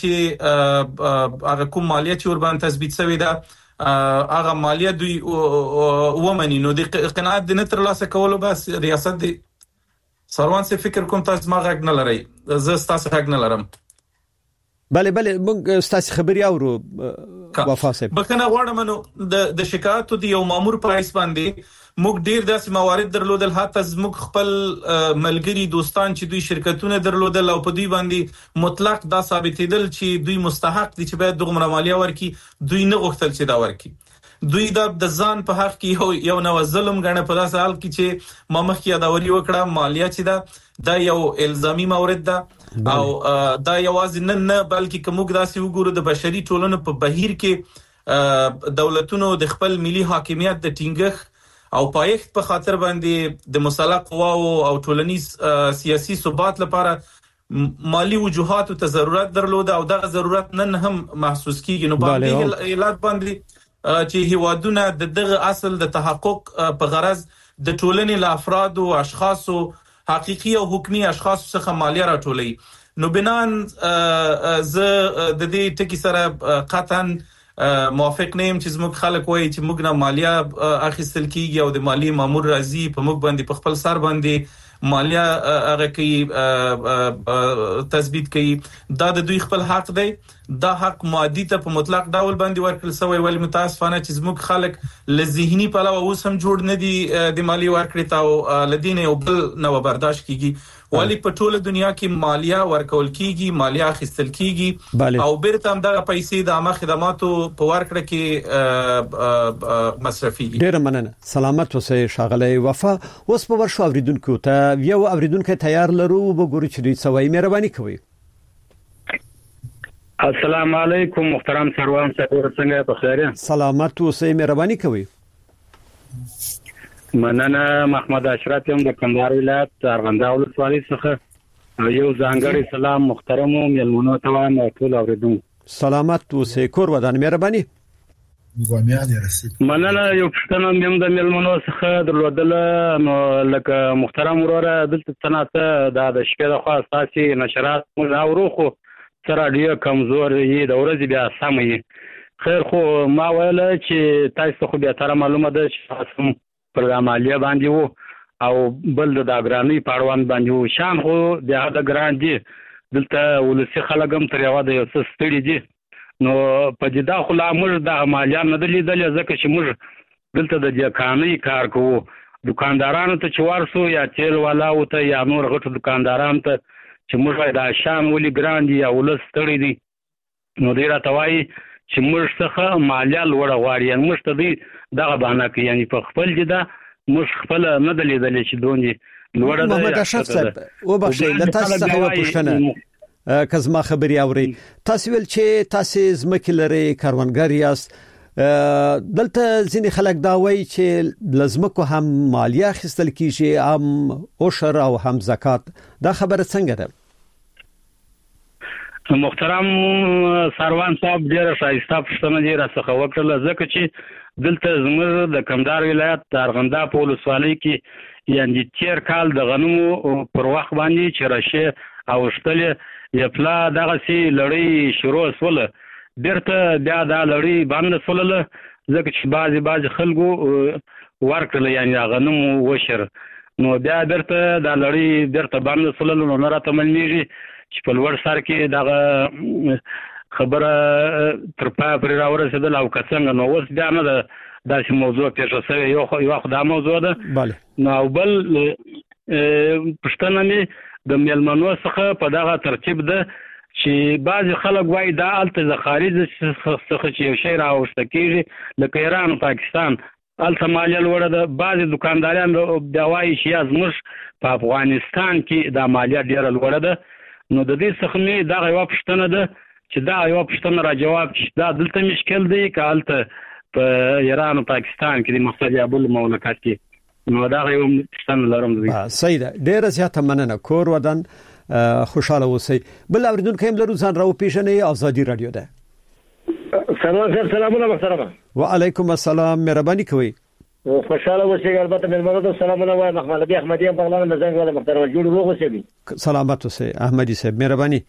چې هغه کوم مالیه چې ورباندې تثبیت شوې ده هغه مالیه دوی ومني. نو د قناعت د نه ترلاسه کولو بس ریاست دی سروان سے فکر کوم تاسو ما غږ نه لرئ، زه ستاسو غږ نه لرم. بله بله موږ ستاسو خبري اورو وفا صاحب. بکنه غواړم نو د د شکایتو دی یو مامور په حیث باندې موږ ډیر داسې موارد درلودل، حتی موږ خپل ملګری دوستان چې دوی شرکتونه درلودل او په دوی باندې مطلق دا ثابتېدل چې دوی مستحق دي چې باید دغه مالیه ورکړي، دوی نه غوښتل چې دا ورکړي. دوی دا د ځان په حق کې یو یو نو ظلم غنه په داسې حال کې چې ما مخکې یادوري وکړه مالیه چې دا دا یو الزامي مورد ده او دا یوازې نه نه بلکې کومګ داسې وګورو د بشري ټولنو په بهیر کې دولتونو د خپل ملي حاکمیت د ټینګښ او پایښت په خاطر باندې د مسلح قواو او ټولنیز سیاسي ثبات لپاره مالی وجوهات ته ضرورت درلود او دغه ضرورت نن هم محسوس کیږي. نو باندې علت باندې چې هیوادونه د دغه اصل د تحقق په غرض د ټولنې له افراد او اشخاصو حقيقي او حکومي اشخاص څخه مالیه راټولوي. نو بنان زه د دې ټکی سره قطعا موافق نه يم چې زموږ خلک وایي چې موږ نه مالیه اخیستل کیږي او د مالی مامور راځي په موږ باندې په خپل سر باندې مالیه هغه کوي تثبیت کوي. دا د دوی خپل حق دی، دا حق معادي ته په مطلق ډول باندې ورکړل شوی، ولی متاسفانه چې زموږ خلک له ذهني پلوه اوس هم جوړ نه دي د مالی ورکړې ته او لدین یو بل نو برداشت کیږي. ولی په ټوله دنیا کې مالیه ورکول کیږي، مالیه اخیستل کیږي او بیرته هم دغه پیسې د عامه خدماتو په ورکړه کې مصرفيږي. ډیر مننه. سلامت اوسئ ښاغلی وفا. اوس په ورشو اوریدونکو ته یو اوریدونکو تیار لرو وګورئ چې دوی سوي مهرباني کوي. السلام علیکم محترم سروان صاحب، څنګه په خیر؟ سلامت اوسئ مهرباني کوي. مننه. محمد اشرف یم د کندهار ولایت ارغنداو ولسوالۍ څخه. یو ځانګړی سلام محترم مېلمنو ته وایم او ټول اوریدونکو. سلامت اوسئ کور ودان مهرباني. ګومیان رسید. مننه. یو پښتنه مې د مېلمنو څخه درلودل، نو لکه محترم وروره دلته تناسه د شپې د خوا اساسي نشرات موږ اورو خو سره ډیر کمزور یي د ورځې بیا سمې. خیر خو ما ویل چې تاسو خو بیا تر معلومه ده چې پر عملیه باندې وو او بل د اګرانی پاړوان باندې وو. شان خو د هغه ګران دي دلته ولسی خلک هم تر یو د یو څه ستړي دي نو په دې دا خو لا موږ د مالیان نه لیدل ځکه چې موږ دلته د ځکاني کار کوو دکاندارانو ته چې ورسو یا تیل والا او ته یا نور غټو دکاندارانو ته چې موږ دا شان ولي ګران دي یا ولس تړي دي نو ډیر توای چې موږ څخه مالیه لوړه غواړي یعنی موږ ته دی دغه باندې کې یعنی په خپل جدا موږ خپل نه دلیدل چې دونی لوړه ده محمد اشرف صاحب و بخښي د تاسو څخه پوښتنه کزما خبري اوري تاسو ول چې تاسو زمکه لري کاروانګر یاست دلته ځینې خلک دا وایي چې لازمکو هم مالیه اخیستل کیږي هم عشر او هم زکات دا خبره څنګه ده محترم سروان صاحب ډیره شایسته پښتنه ډیره څخه وکړه ځکه چې دلته زموږ د کمدار ولایت د ارغنداب په ولسوالۍ کې یعنی تیر کال د غنمو پر وخت باندې چې راشه او شتلې یپلا دغه سي لړۍ شروع وسوله بیرته بیا دا لړۍ باندې سولله ځکه چې بعضي بعضي خلکو ورکړل یعنی غنمو وشر نو بیا بیرته دا لړۍ بیرته باندې سولله نو راته ملنيږي چې په لوړ سر کې دا خبره تر پای پر راورسېدل او کڅنګ نو اوس بیا نه ده داسې موضوع پیښه شوې یو یو خدای موضوع ده bale نو بل پښتنه می د ملمنو څخه په دغه ترتیب ده چې بعض خلک وایي دا الته د خارج څخه چې یو شی راوښته کیږي لکه ایران او پاکستان الته مالیه لوړه ده بعض دکانداران دا وایي چې زموږ په افغانستان کې دا مالیه ډیره لوړه ده نو د دې څخه مې دا یو پښتنه ده چې دا یو پښتنه را جواب چې دا دلته مشکل دی که الته په ایران او پاکستان کې د مختلفو ابل مملکت کې نو دا یو پښتنه لرم دی صحیح ده ډیره زیاته مننه کور ودان خوشاله اوسئ بل اوریدونکو هم لرو ځان راو پیژنې ازادي رادیو ده سلام سلامونه محترمه وعلیکم السلام مهرباني کوئ خوشاله اوسئ البته ملمنو ته سلامونه وایم محمد ابي احمدي په غلان د زنګ ولا محترم جوړ روغ اوسئ سلامت اوسئ احمدي صاحب مهرباني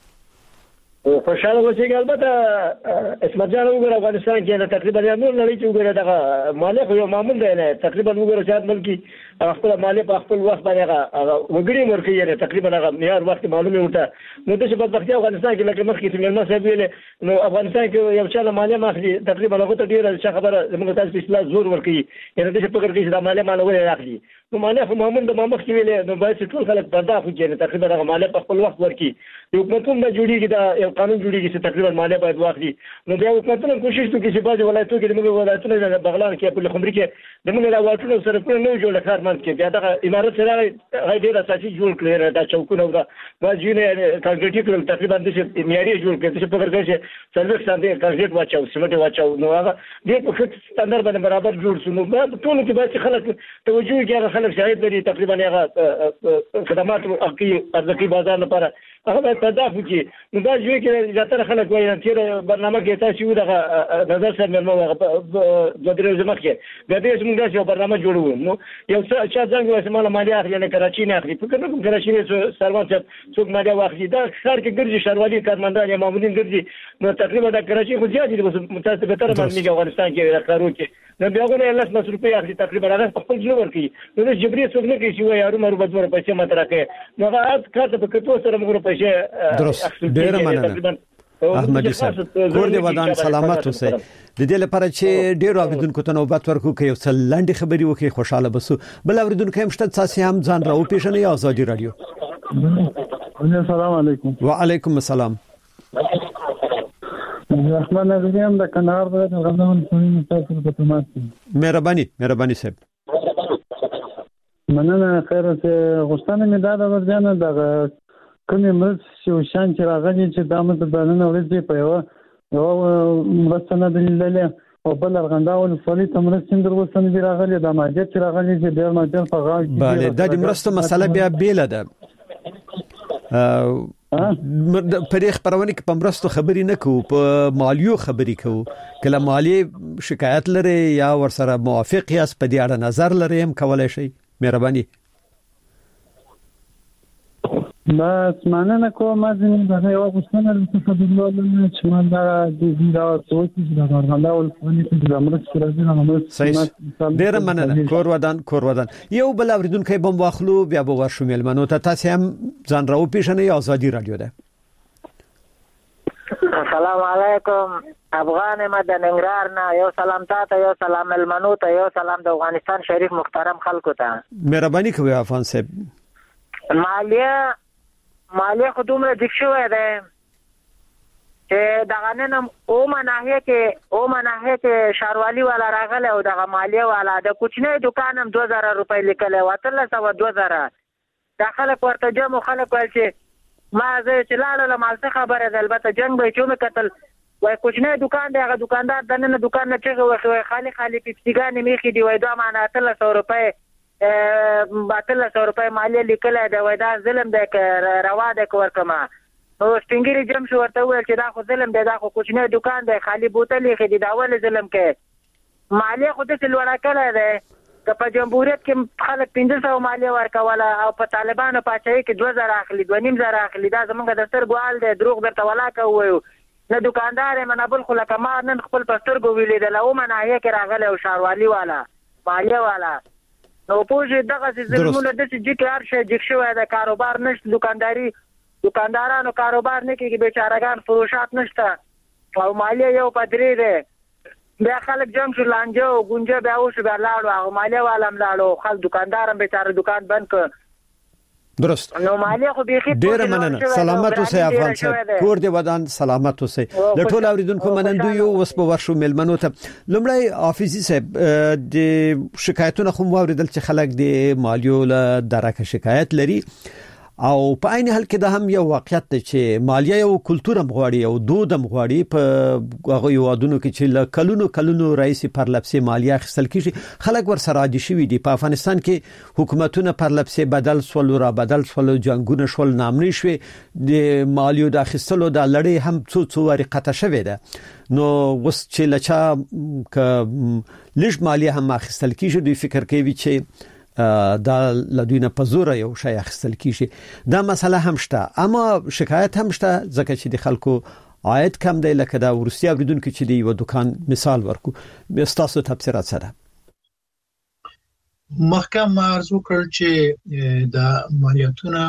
خوشاله اوسئ البته اسمت جان وګور افغانستان کې تقریبا نور لړۍ چې وګوره دغه مالک یو معمول دی نه تقریبا وګوره چې ملکی خپل مالک په خپل وخت باندې وګړي ورکړي نه تقریبا هغه معیار وخت معلومه وته نو د شپږ وخت افغانستان کې لکه مخکې چې ملما صاحب ویل نو افغانستان کې یو څه مالیه ماخلي تقریبا هغه ته ډیره څه خبره زموږ تاسو په اصلاح زور ورکړي یعنی د شپږ کې د مالیه مالوي راخلي نو مالیه په معمول د مخکې ویل نو باید ټول خلک پرداخت کوي تقریبا هغه مالیه په خپل وخت ورکړي یو حکومتونه جوړیږي دا یو قانون جوړیږي چې تقریبا مالیه باید واخلي نو بیا حکومتونه کوشش کوي چې بعضي ولایتونو کې د ولایتونو د بغلان کې په خمري کې د موږ راوټونو سره په نو جوړ کارمند کې بیا دا امارات سره غي ډیر اساسي جوړ کړی دا چوکونه دا واځینه کانکریټي کول تقریبا د معیاري جوړ کړی چې په ورګه چې څلور ساده کانکریټ واچو سیمټ واچو نو هغه د په خط ستاندر باندې برابر جوړ شو نو ټول کې باید خلک توجه کوي خلک شاهد لري تقریبا هغه خدمات حقيقي ارزقي بازار لپاره هغه تدافع کوي نو دا ژوند کې زیاتره خلک وایي چې برنامه کې تاسو دغه نظر سره مې د درې ځمکه کې د دې څنګه یو برنامه جوړو نو یو څه چې څنګه وایي مال مالیه اخلي نه کراچي نه اخلي فکر کوم کراچي نه سروان چې څوک مالیه واخلي دا ښار کې ګرځي شاروالي کارمندان یا معمولین ګرځي نو تقریبا د کراچي خو زیات دي متاسف به تر باندې افغانستان کې کارو کې نو بیا غوښنه الله سمه روپیا اخلي تقریبا هغه خپل جوړ ورکړي نو د جبري څوک نه کوي چې وایي یارو مرو بدور پیسې ماته راکې نو هغه کارته په کتو سره موږ پیسې درست ډیر مننه احمدي صاحب کور دې ودان سلامت اوسئ د دې لپاره چې ډیر اوریدونکو ته نوبت ورکو کې یو څل لاندې خبري وکي خوشاله بسو بل اوریدونکو هم شته تاسو هم ځان راو پیژنې ازادي رادیو السلام علیکم وعلیکم السلام رحمان نظریم د کندهار د غزنوي سیمې تاسو په تماس مهرباني مهرباني صاحب مننه خیر ته غوښتنه مې دا د ورځنه د کومې مرز چې شان چې راغلي چې د امد باننه ورځي په یو یو مرستنه دلیلله او بل ارغندا ول فولي تمرس سندر وسنه دی راغلي د ماجد چې راغلي چې ډیر ماجد په غاړه کې bale د دې مرسته مسله بیا بیل ده پرې خبرونه کې پمرستو خبرې نه کوو په مالیو خبرې کوو کله مالی شکایت لري یا ورسره موافق یاست په دې اړه نظر لري هم کولای شي مهرباني بس مننه کوم از این برای آقوستان الاتفاق دلالونه چې من دا د زیرا توتی د غرغنده او فونی چې د امر سره د امر ډیر مننه کور ودان کور ودان یو بل اوریدونکو بم واخلو بیا به ورشو ملمنو ته تاسو هم ځان راو پیژنې ازادي رادیو ده السلام علیکم افغان ما د ننګرهار نه یو سلام تاسو یو سلام المنو ته یو سلام د افغانستان شریف محترم خلکو ته مهرباني کوي افغان صاحب مالیه مالیه خودمره د شوې ده چې دغه نن او مناهه کې او مناهه کې شاروالي والا راغله او دغه مالیه والا د کوچنی دکانم دوه زره روپۍ لیکله وتل سو دوه زره داخله ورته جمع خلک ول چې ما زه چې لاله له مال څخه خبره ده البته جنگ به چوم قتل وای کوچنی دکان دی هغه دکاندار دنه دکان نه چغه وخوي خالی خالی پیپسیګان میخي دی وای دا معنا تل سو روپۍ باتل سو روپۍ مالیه لیکله دا وای دا ظلم دی روا ده ورکما نو سپینګری جم شو ورته ویل چې دا خو ظلم دی دا خو کوچنی دکان دی خالی بوتل یې خدي دا ول ظلم کې مالیه خو د لوړه کړه ده که په جمهوریت کې خلک پنځه سوه مالیه ورکوله او په طالبانو پاچاهۍ کې دوه زره اخلي دوه نیم زره اخلي دا زمونږ د سترګو حال دی دروغ درته ولاکه ووایو نه دکاندار یم نه بل خو لکه ما نن خپل په سترګو ولیدله او مناهیه کې راغلی او شاروالي والا مالیه والا نو پوه شئ دغسې ظلمونه داسې جګ هر شی جګ شوی دی کاروبار نشته دکانداري دکاندارانو کاروبار نه کېږي بیچارهګان فروشات نشته او مالیه یو په درې دی بیا خلک جمع شو لانجه او ګونجه بیا وشو بیا لاړو هغه مالیه والا هم لاړو خلک دکاندار هم بیچاره دکان بند کړ درست نو مالیه خو بیخي ډېره مننه سلامت اوسئ افغان صاحب کور دې ودان سلامت اوسئ د ټول اوریدونکو منندوی اوس په ورشو ملمنو ته لومړی حافظي صاحب د شکایتونو خو واوریدل چې خلک د مالیو له درکه شکایت لري او په عین حال کې د هم یو واقعیت دی چې مالیه یو کلچر هم غواړي او دود هم غواړي په هغه یوادونو کې چې له کلونو کلونو رئیس پرلپسې مالیه اخیستل کیږي خلک ورسره عادي شوي دي په افغانستان کې حکومتونه پرلپسې بدل سول را بدل سول جنگونه شول نامني شوي د مالیو د اخیستلو د لړۍ هم څو څو وری قطع شوې ده نو وس چې لچا ک لږ مالیه هم اخیستل کیږي دوی فکر کوي چې دا لدوینه پزوره یو شای اخیستل کیږي دا مسله هم شته اما شکایت هم شته ځکه چې د خلکو عاید کم دی لکه دا ورستی اوریدونکو چې دی یو دکان مثال ورکو تاسو تفسیرات سره محکم ارزو کړ چې د مالیاتونه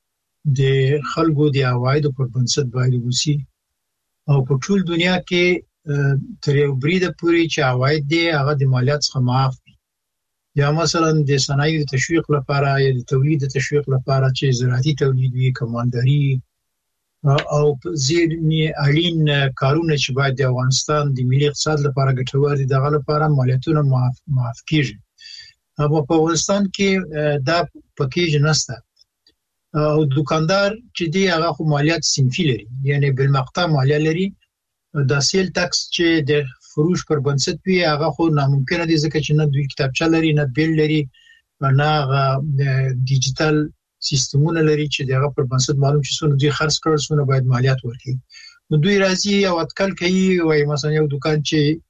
د خلکو د عوایدو پر بنسټ باندې وسی او په ټول دنیا کې تر یو بریده پوري چې عواید دی هغه د مالیات څخه معاف یا مثلا د صنایع تشویق لپاره یا د تولید تشویق لپاره چې زراعتي تولید وي کمالداري او ځینې اړین کارونه چې باید د افغانستان د ملي اقتصاد لپاره ګټور دي دغه لپاره مالیاتونه معاف معاف کیږي اما په افغانستان کې دا پکیج نشته او دکاندار چې دی هغه خو مالیات صنفي لري یعنی بالمقطع مالیه لري دا سیل ټکس چې د فروش پر بنسټ وي هغه خو ناممکن دي ځکه چې نه دوی کتابچه لري نه بیل لري نه ډیجیټل سیستمونه لري چې دغه پر بنسټ معلوم شي څونه دوی خرڅ کړل څونه باید مالیات ورکړي نو دوی راځي او اتکل کوي وای مثلا یو دکان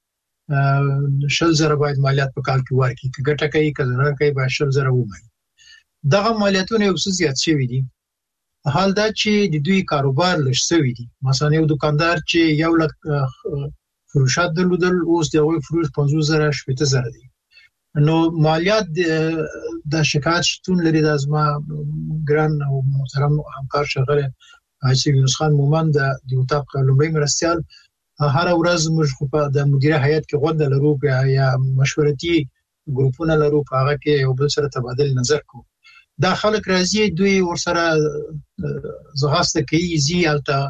چې شل زره باید مالیات په کال کې ورکړي که ګټه کوي که ضرر کوي باید شل زره ومني دغه مالیاتونه یو څه زیات شوي دي حال دا چې د دوی کاروبار لږ شوی دی مثلا یو دکاندار چې یو لک فروشات درلودل اوس د وی فروش پنځوس زره شپږ زره دي نو مالیات د شکایت شتون لري د ازما ګران او محترم همکار شغله عاصم یونس خان مومند د یوټاپ لومړی مرستيال هر ورځ موږ په د مدیره هیئت کې غونډه لرو یا مشورتي ګروپونه لرو په هغه کې یو بل سره تبادل نظر کوو دا خلک راځي دوی ورسره زغاسته کوي زی الته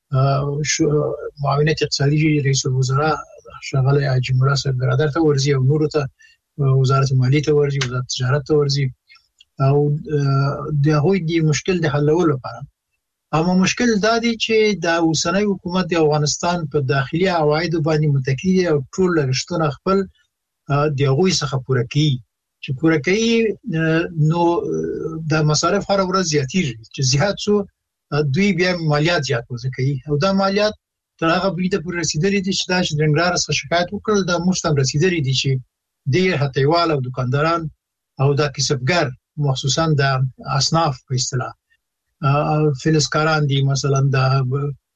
معاونت اقتصادي رئیس الوزراء شغله حاجی مراد صاحب برادر ته ورزي او نور ته وزارت مالیه ته ورزي وزارت تجارت ته ورزي او د هغوی د مشکل د حلولو لپاره اما مشکل دا دی چې د اوسنۍ حکومت د افغانستان په داخلي عواید باندې متکی او ټول لګښتونه خپل د هغوی څخه پوره کوي چې پوره کوي نو د مصارف هر ورځ زیاتیږي چې زیات شو دوی بیا مالیات زیات وځي کوي او دا مالیات تر هغه بریده پر رسیدلې دي چې دا چې د انګرار څخه شکایت وکړل دا مشتم رسیدلې دي چې ډیر هټیوال او دکانداران او دا کسبګر مخصوصا د اصناف په اصطلاح فلسکاران دي مثلا د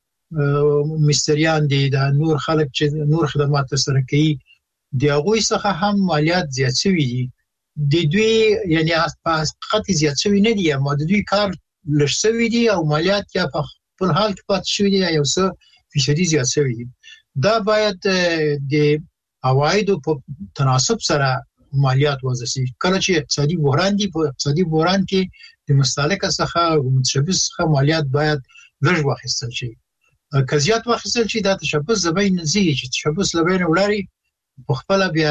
مستریان دي د نور خلک چې نور خدمات سره کوي د هغوی څخه هم مالیات زیات شوي دي د دوی یعنی په حقیقت زیات شوي نه دي اما د دوی کار لږ شوي دي او مالیات یا په خپل حال کې پاتې شوي دي یو څه فیصدي زیات شوی دي. دا باید د عوایدو په تناسب سره مالیات وضع شي. کله چې اقتصادي بحران دی، په اقتصادي بحران کې د مستهلکه څخه او متشبث څخه مالیات باید لږ واخیستل شي. که زیات واخیستل شي دا تشبث زبې نه زی چې تشبث لبین ولري په خپل بیا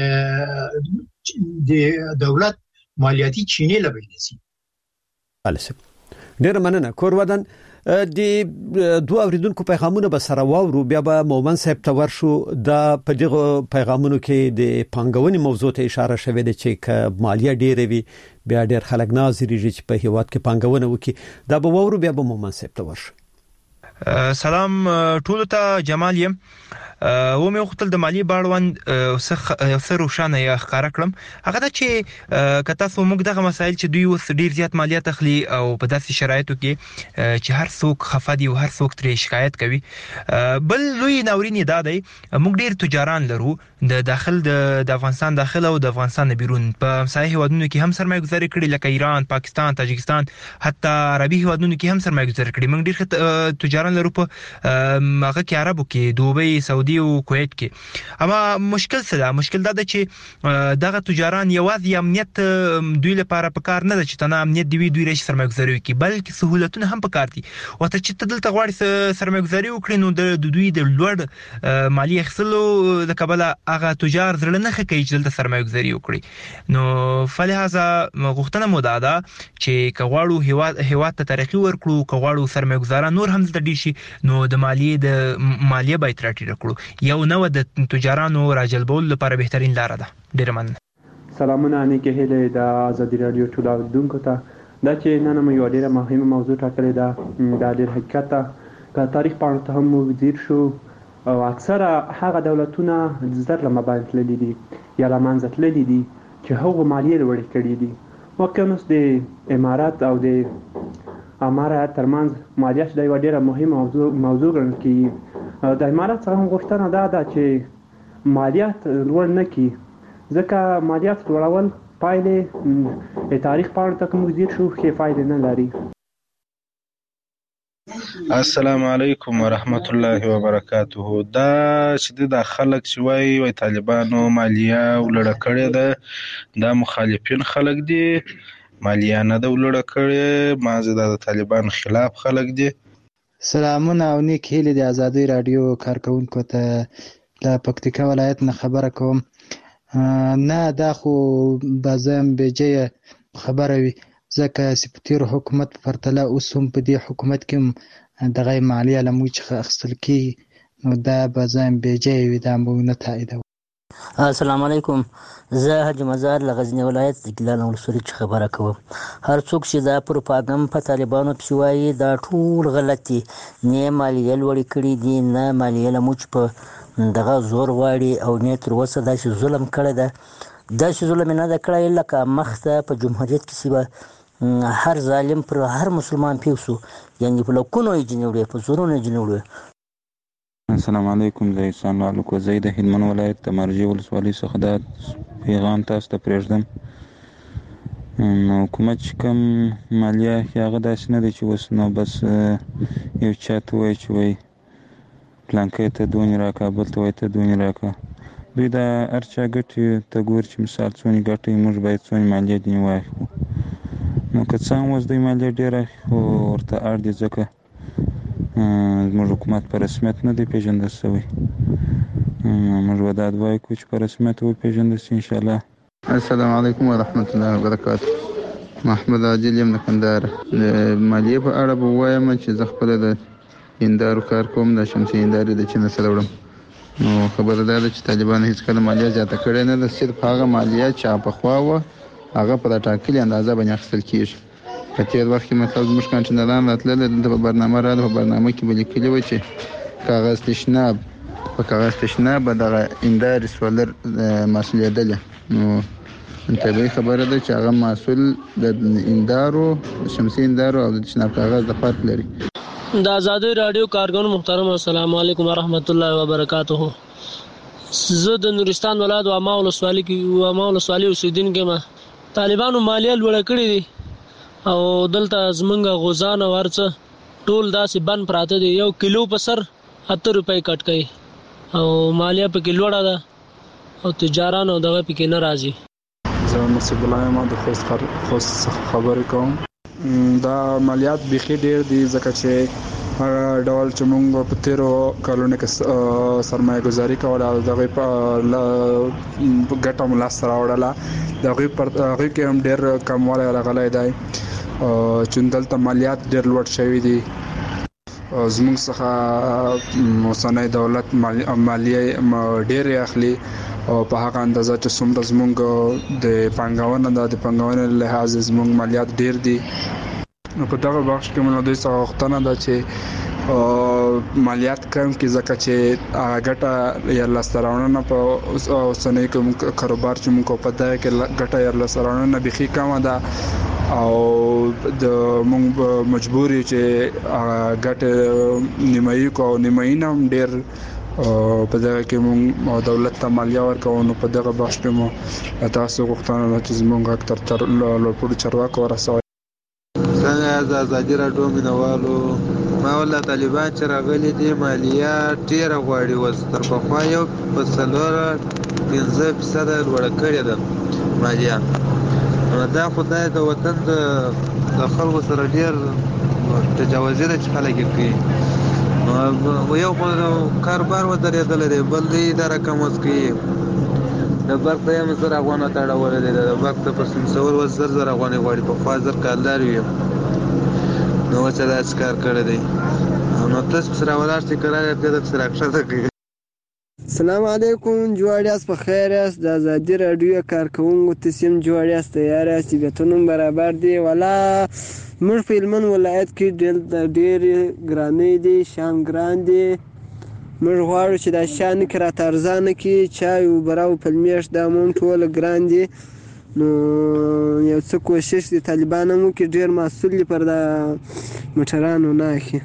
د دولت مالیاتي چینه لبین شي. السلام ډیر مننه. کورودن د دوه اوریدونکو پیغامونه به سره واورو، بیا به مومن صاحب ته ورشو. د په دغه پیغامونو کې د پانګونې موضوع ته اشاره شوې ده چې ک مالیه ډیره وي بیا ډیر خلک ناظریږي چې په هیواد کې پانګونه وکړي. دا به واورو، بیا به مومن صاحب ته ورشو. سلام ټول ته، جمال یم. و مې وختل د مالی باړوند څه څه روښانه یا ښکارا کړم. هغه دا چې کته سو موږ دغه مسایل چې دوی وس ډیر زیات مالیات اخلي او په داسې شرایطو کې چې هر څوک خفه دي او هر څوک ترې شکایت کوي. بل لوی ناورین دا دی موږ ډیر تجاران لرو د داخل د افغانستان داخله او د افغانستان بیرون په همسایه هیوادونو کې هم سرمایه‌ګذاري کړي لکه ایران، پاکستان، تاجکستان، حتی عربي هیوادونو کې هم سرمایه‌ګذاري کړي. موږ ډیر تجاران لرو په هغه کې عربو کې، دوبۍ، سعودي او کویت کې. اما مشکل څه ده؟ مشکل دا ده چې دغه تجاران یوازې امنیت دوی لپاره په کار نه ده چې تنه امنیت دی دوی راشي سرمایه‌ګذاري وکړي، بلکې سہولتونه هم په کار دي. وته چې تدلته غواړي سرمایه‌ګذاري وکړي نو د دوی د لوړ مالی اخیستلو د کبله هغه تجار زړه نه کوي چې دلته سرمایه‌ګذاري وکړي. نو فلهذا غوښتنه مو ده چې کغواړو هیواد هیواد ته ترقی ورکړو، کغواړو سرمایه‌ګذاران نور هم دلته دي شي، نو د مالی د مالیه باید راټیټه کړو. یو نو د تجارانو راجلبول لپاره بهترین لار ده. ډیر مننه. سلامونه نیکه هله د آزادی رادیو ټول اوریدونکو ته. دا چې نن موږ یو ډیره مهمه موضوع ټاکلې ده، دا ډیر حقیقت ده. که تاریخ په اړه هم موږ ځیر شو او اکثره هغه دولتونه زر لمه باندې تللي دي یا لمانځه تللي دي چې هغه مالیه لوړې کړې دي. واقعا د امارات او د امارات ترمنځ مالیه د یو ډیره مهمه موضوع موضوع ګڼل کېږي. د امارات څخه هم غوښتنه دا ده چې مالیات لوړ نه کړي، ځکه مالیات لوړول پایلې تاریخ په اړه کوم ځیر شو ښه فایده نه لري. السلام علیکم ورحمت الله وبرکاته. دا چې د خلک چې وایي وای طالبانو مالیه ولړه کړې ده، دا مخالفین خلک دي، مالیه نه ده ولړه کړې، مازه د طالبان خلاف خلک دي. سلامونه او نیک هیله د آزادی رادیو کارکونکو ته. د پکتیکا ولایت نه خبره کوم. نه دا خو بازم بجې خبره وي، ځکه سپتیر حکومت په پرتله اوس هم په دې حکومت کې دغه مالیه لموږ څخه اخیستل کیږي، نو دا بازم بجې وي، دا موږ نه تاییدوو. السلام علیکم. زه حاج مزار له غزنی ولایت د ګیلان ولسوالۍ څخه خبره کوم. هر څوک چې دا پروپاګاندا په طالبانو پسې وایي دا ټول غلط دي. نه مالیه لوړې کړي دي، نه مالیه لموږ په دغه زور غواړي، او نه تر اوسه داسې ظلم کړی ده. داسې ظلم نه ده کړی لکه مخته په جمهوریت کې چې هر ظالم پر هر مسلمان پیښ شو، یعنې په لکونو یې جنې وړې، په زورونو یې جنې وړې. السلام علیکم. زه احسان الله کوزی د هلمند ولایت د مرجع ولسوالۍ څخه دا پیغام تاسو ته پرېږدم. نو حکومت چې کوم مالیه اخلي هغه داسې نه دی چې اوس نو بس یو چا ته وایي چې وایي پلانکی ته دونې راکړه، بل ته وایي ته دونې راکړه. دوی د هر چا ګټې ته ګوري چې مثال څونې ګټې موږ باید څونې مالیه ځینې واخلو. نو که څه هم اوس دوی مالیه ډېره اخلي خو ورته اړ دي، ځکه زموږ حکومت په رسمیت نه دی پیژندل شوی. موږ به دا دعا کوو چې په رسمیت وپېژندل شي انشاءالله. السلام علیکم ورحمت الله وبرکاته. محمد عادل یم د کندهار. د مالیې په اړه به ووایم چې زه خپله د هندارو کار کوم، د شمسي هندارې د چین څخه وړم. نو خبره دا ده چې طالبانو هېڅکله مالیه زیاته کړې نه ده، صرف هغه مالیه چې پخوا وه هغه په ټاکلې اندازه باندې اخیستل کېږي. په تېر وخت کې مطلب زموږ کانټینران راتلل، دلته په برنامه راغله، په برنامه کې به لیکلي وه چې کاغذ تشناب په کاغذ تشناب به دغه هندارې سولر مسؤلیدلې. نو طبیعي خبره ده چې هغه مسؤل د هندارو، شمسي هندارو او د تشناب کاغذ د فرق لري. د آزادی رادیو کارګون محترم السلام علیکم ورحمت الله وبرکاته. زه د نورستان ولایت واما ولسوالۍ کې واما ولسوالۍ اوسیدونکی یم. طالبانو مالیه لوړه کړې دي او دلته زمونږ غوزان او هر څه ټول داسې بند پراته دي. یو کیلو په سر اته روپۍ کټ کوي او مالیه پکې لوړه ده او تجارانو دغه پکې نه راځي. زه نصیب الله ما د خوست خوست خبرې کوم. دا مالیات بيخي ډېر دي ځکه چې هغه ډول چې موږ په تیرو کلونو کې سرمایه گذاري کوله دغه په ګټه مو لاس راوړله دغه پر هغه کې هم ډېر کموالی راغلی دی چې دلته مالیات ډېر لوړ شوي دي. زموږ څخه اوسنی دولت مالیه ډېرې اخلي او په هغه اندازه چې څومره زموږ د پانګونه د پانګونې له لحاظ زموږ مالیات ډېر دي. نو په دغه بخش کې موږ دوی څخه غوښتنه ده چې مالیات کم کړي ځکه چې هغه ګټه یا لاسته راوړنه په اوسنی کاروبار چې موږ په دغه کې ګټه یا لاسته راوړنه بيخي کمه ده او د موږ مجبور یو چې ګټه نیمایي کو نیمایي هم ډېر په دغه کې موږ دولت ته مالیه ورکوو. نو په دغه بخش کې مو تاسو غوښتنه ده چې زموږ اکثر تر لوړ چارواکو ورسوي. څنګه از ازادي راډیو مینوالو ما ولا طالبان چې راغلي دي مالیه ډیره غواړي وس تر پخوا یو په څلور پنځه فیصد لوړه کړې ده مالیه. دا خدای د وطن د خلکو سره ډیر تجاوزي ده چې خلک یې کوي. یو کاروبار ودرېدل دی بل دی دا رقم وس کوي د برق ته هم زر افغانه تړول دي د برق ته پر سمسور و زر زر افغانه غواړي په خوا زر کالدار وي نو چې دا کار کړی دی نو تاسو سره ولاړ چې کړای دی د سره اکشن کوي. السلام علیکم جوړیاس په خیر است د ازادي رادیو کارکونکو تسیم جوړیاس تیار است چې ګټونم برابر دی ولا موږ په هلمند ولایت کې ډېر ګرانې دي شان ګران دي موږ غواړو چې دا شان کې راته ارزانه کې چای او براو په میاشت دا مونږ ټول ګران دي. نو یو څه کوشش دي طالبانو مو کې ډېر مسؤل پر دا موټرانو نه اخی.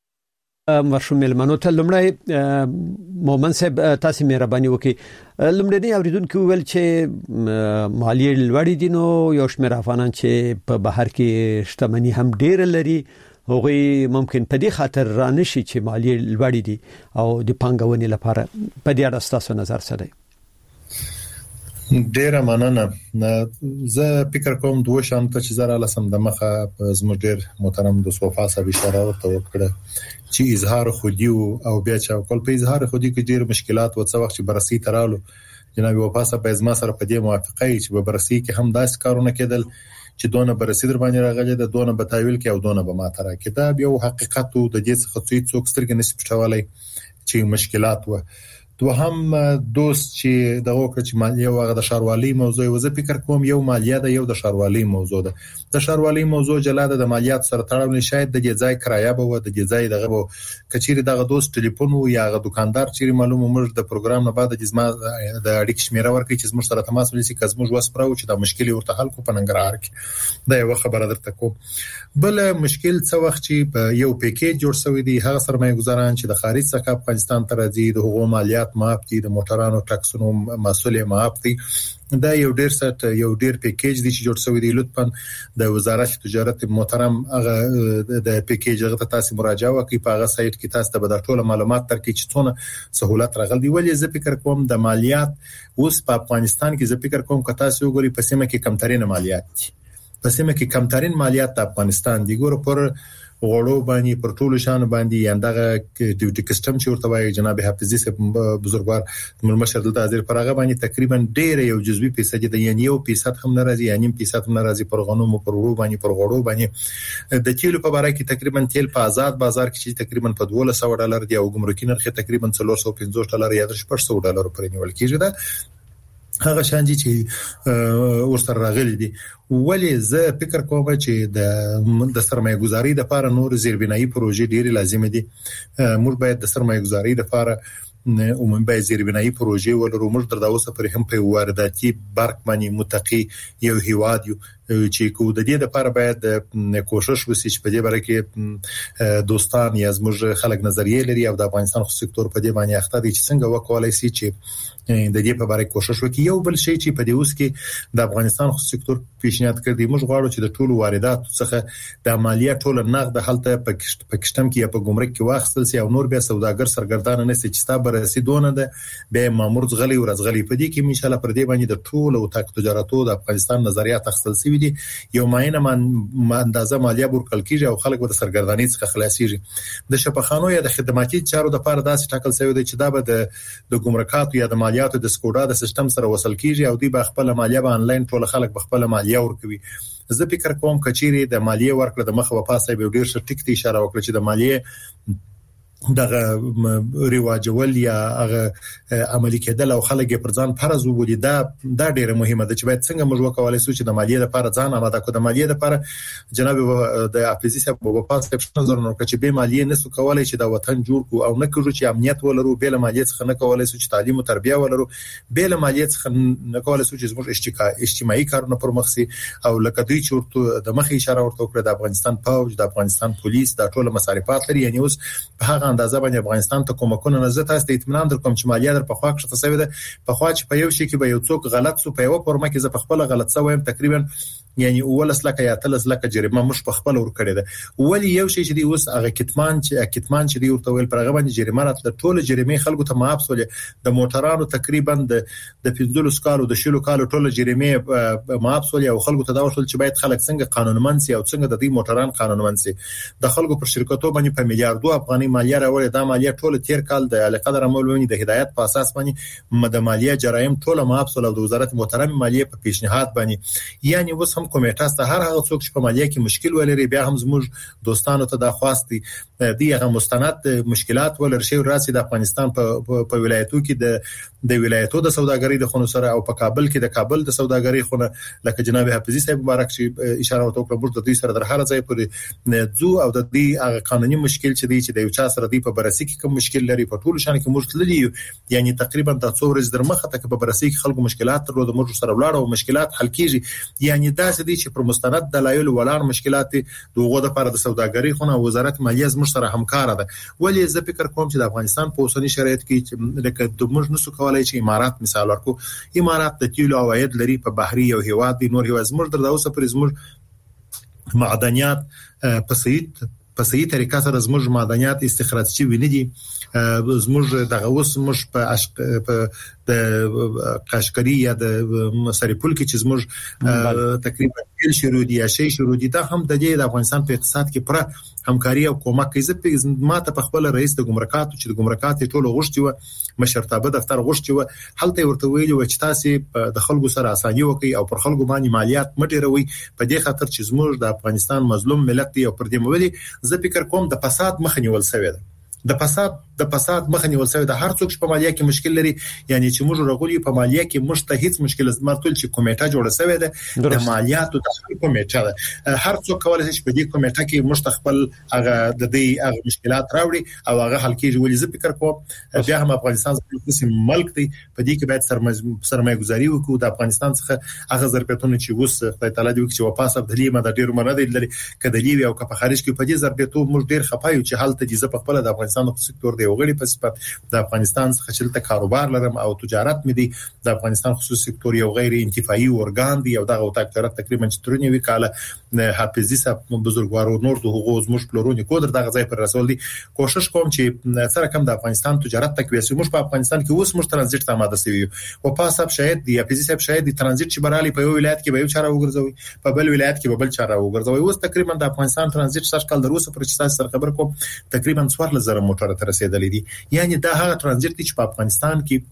مرشوم ملمنو ته لمړی مومن صاحب تاسو مهرباني وکړئ لمړی اوریدونکو ویل چې مالیه لوړې دي نو یو شمېر افغانان چې په بهر کې شتمنۍ هم ډېر لري هغه ممکن په دې خاطر رانشي چې مالیه لوړې دي او د پانګونې لپاره په دې اړه تاسو نظر څه دی؟ ډیره مننه. زه فکر کوم دوه شان ته چې زره لسم د مخه زموږ ډیر محترم د صوفا صاحب اشاره ورته وکړه چې اظهار خودي او بیا چې کول په اظهار خودي کې ډیر مشکلات و څه وخت چې برسي ترالو جناب وفاسه په ازما سره په دې موافقه چې په برسي کې هم داس کارونه کېدل چې دونه برسي در باندې راغلي د دونه بتاویل کې او دونه به ماتره کتاب یو حقیقت او د دې څخه څو څرګ نسب پټولای چې مشکلات و دوهم دوست چې دغه وکړه چې مالیه واغه د شاروالۍ موضوع وزه فکر کوم یو مالیه ده یو د شاروالۍ موضوع ده د شاروالۍ موضوع جلاده د مالیات سره تړاو نه شاید د ځای کرایه به و د ځای دغه کچيري دغه دوست ټلیفون او یا دکاندار چې معلومه موږ د پروګرام نه بعد د جسمه د اړیک شمیره ورکړي چې موږ سره تماس ونیسي که موږ وسپراو چې د مشکل ورته حل کو پننګرهار کې دا یو خبره درته کوم. بل مشکل څه وخت چې یو پیکیج جوړ شوی دی هغه سرمایه گزاران چې د خارج څخه افغانستان ته راځي د حقوق مالیات معاف دي د موټرانو ټاکسونو مسولې معاف دي دا یو ډیر سټ یو ډیر پیکیج دی چې جوړ شوی دی لطفا د وزارت تجارت محترم هغه د پیکیج هغه تاسو مراجعه وکړئ په هغه سایت کې تاسو ته به ټول معلومات ترکې چې څونه سہولت راغلي دی ولې زه فکر کوم د مالیات اوس په افغانستان کې زه فکر کوم که تاسو وګورئ په سیمه کې کمترین مالیات دي په سیمه کې کمترین مالیات د افغانستان دی ګور پر غړو باندې پر ټولو شان باندې یاندغه ډیوټي کسٹم چې ورته وایي جناب حافظي صاحب بزرګوار مشر دلته حاضر پر هغه باندې تقریبا ډېر یو جزوي فیصد دی یعنی یو فیصد هم ناراضي یعنی فیصد هم ناراضي پر غنوم پر غړو باندې پر غړو باندې د تیلو په اړه کې تقریبا تیل په آزاد بازار کې تقریبا په دوه سوه ډالر دی او ګمرکي نرخ تقریبا څلور سوه پنځوس ډالر یا شپږ سوه ډالر پورې نیول کېږي دا هغه شانجي چې ورسره راغلي دي ولې زه فکر کوم چې د د سرمایه گذاري د لپاره نور زیربنایي پروژې ډېری لازم دي موږ باید د سرمایه گذاري د لپاره عمومي باید زیربنایي پروژې ولرو موږ تر دا اوسه پر هم په وارداتي برق باندې متقي یو هیواد یو چې کو د دې لپاره باید کوشش وشي چې په دې باره کې دوستان یا زموږ خلک نظریه لري او د افغانستان خصوصي سکتور په دې باندې اخته دي چې څنګه وکولای شي چې د دې په اړه کوشش وکړي. یو بل شی چې په دې اوس کې د افغانستان خصوصي سکتور پیشنهاد کړی موږ غواړو چې د ټولو وارداتو څخه د عملیه ټول نقد حالت پاکستان کې په ګمرک کې واخستل سي او نور بیا سوداګر سرګردان نه سي چې ستا برسیدونه ده به مامور غلي ورزغلي په دې کې ان شاء الله پر دې باندې د ټول او تک تجارتو د افغانستان نظریات اخستل سي دي یو معینه من اندازه مالیه ورکل کیږي او خلک به سرګردانی څخه خلاصيږي. د شفاخانو یا د خدماتي چارو د لپاره داسې ټاکل شوی دی چې دا به د د ګمرکاتو یا د مالیاتو د سکوډا د سیستم سره وصل کیږي او دوی به خپل مالیه به انلاین ټول خلک به خپل مالیه ورکوي. زه فکر کوم کچيري د مالیه ورکړه د مخه وپاسه به ډیر څه ټیک ته اشاره وکړه چې د مالیه دغه ریواجول یا هغه عملی کېدل او خلک پر ځان فرض وبولي دا دا ډیره مهمه ده چې باید څنګه موږ وکولای شو چې د مالیه لپاره ځان آماده کړو. د مالیه لپاره جناب د اپوزیسیا په پاس په نظر نو چې به مالیه نسو کولای چې د وطن جوړ کو او نه کړو چې امنیت ولرو به له مالیه څخه نه کولای شو چې تعلیم او تربیه ولرو به له مالیه څخه نه کولای شو چې زموږ اجتماعي کارونه پر مخ سي او لکه دوی چې د مخه اشاره ورته کړې د افغانستان پوج د افغانستان پولیس د ټوله مصارفات لري یعنی اوس په هغه اندازه باندې افغانستان ته کومکونه نه زته است اطمینان در کوم چې مالیه در په خوا کې څه سوي ده په خوا چې په یو شي کې به یو څوک غلط سو په یو پرمه کې ز په خپل غلط سویم تقریبا یعنی اولس لکه یا تلس لکه جریمه مش په خپل ور کړی ده ولی یو شي چې دی اوس هغه کتمان چې کتمان چې دی ورته ویل پرغه باندې جریمه راتله ټول جریمه خلکو ته معاف سولې د موټرانو تقریبا د د پنځلس کالو د شلو کالو ټول جریمه معاف سولې او خلکو ته دا وشول چې باید خلک څنګه قانونمند سي او څنګه د دې موټران قانونمند سي د خلکو پر شرکتو باندې په میلیارډو افغاني مالیه راوړي دا مالیه ټول تیر کال د القدر عملونی د هدایت په اساس باندې د مالیه جرایم ټول معاف سول او د وزارت محترم مالیه په پیشنهاد باندې یعنی اوس هم کومیټه است هر هغه څوک چې په مالیه کې مشکل ولري بیا هم زموږ دوستانو ته د خواستي دی هغه مستند مشکلات ولر شي راسي د افغانستان په په ولایتو کې د د ولایتو د سوداګرۍ د خونو سره او په کابل کې د کابل د سوداګرۍ خونه لکه جناب حفیظي صاحب مبارک شي اشاره وکړه موږ د دوی سره در هر ځای پورې ځو او د دې هغه قانوني مشکل چې دی چې د یو چا سره دی په بررسي کې کوم مشکل لري په ټول شان کې موږ تللی یعنی تقریبا د څو ورځې در مخه ته په بررسي کې خلکو مشکلات درلود موږ سره ولاړ او مشکلات حل کیږي یعنی دا څه دي چې پر مستند دلایل ولر مشکلات دغه د لپاره د سوداګرۍ خونه وزارت مالیه زموږ سره همکار ده ولی زه فکر کوم چې د افغانستان په اوسنی شرایط کې چې لکه د موږ نسو کولای چې امارات مثال ورکو امارات د تیلو عواید لري په بحري او هیواد دي نور هیواد زموږ د اوسه پر زموږ معدنیات په صحیح په صحیح طریقه سره زموږ معدنیات استخراج شي ونی دي زموږ دغه اوس موږ په عشق په د قشقری یا د سرپل کې چې زموږ تقریبا ډیر شروع دي یا شي شروع دي دا هم د دې د افغانستان په اقتصاد کې پر همکاري او کومک کوي زه ماته په خپل رئیس د ګمرکاتو چې د ګمرکات ټولو غوښتي و مشرتابه دفتر غوښتي و هلته ورته ویلي و چې تاسو د خلکو سره اساني وکړي او پر خلکو باندې مالیات مټیروي په دې خاطر چې زموږ د افغانستان مظلوم ملت دی او پر دې مولي زه فکر کوم د فساد مخ نیول شوی ده د فساد د فساد مخ نیول شوی د هر څوک په مالیه کې مشکل لري یعنی چې موږ رغولي په مالیه کې مشته هیڅ مشکل مرتل چې کمیټه جوړه شوی ده د مالیاتو د کمیټه ده هر څوک کولای شي په دې کمیټه کې مستقبل هغه د دې هغه مشکلات راوړي او هغه حل کیږي ولې زه فکر کوم بیا هم افغانستان زموږ ملک دی په دې کې باید سرمایه گذاري وکړو د افغانستان څخه هغه ضربتونه چې وس خدای تعالی دې وکړي چې واپس د لیمه د ډیر منه دی لري کده لیوي او په خارج کې په دې ضربتو موږ ډیر خپایو چې حالت دې ز په خپل د افغانستان په سکتور دی وګړي په صفت د افغانستان څخه چې ته کاروبار لرم او تجارت مې دي د افغانستان خصوصي سکتور یو غیر انتفاعي ارګان دی او دغه او تاکترت تقریبا چې ترونی وکاله حافظي صاحب بزرګوارو نور د حقوق زموږ پلورونی کودر دغه ځای پر رسول دي کوشش کوم چې سره کم د افغانستان تجارت تکوي موږ په افغانستان کې اوس موږ ترانزیت ته آماده سوي او په صاحب شاید دی حافظي صاحب شاید د ترانزیت چې برالي په یو ولایت کې به یو چاره وګرځوي په بل ولایت کې به بل چاره وګرځوي اوس تقریبا د افغانستان ترانزیت سر کال دروسه پر چې تاسو خبر کوم تقریبا څوارلس زره موټر تر رسیدلې دي یعنی دا هغه ترانزیت چې په افغانستان کې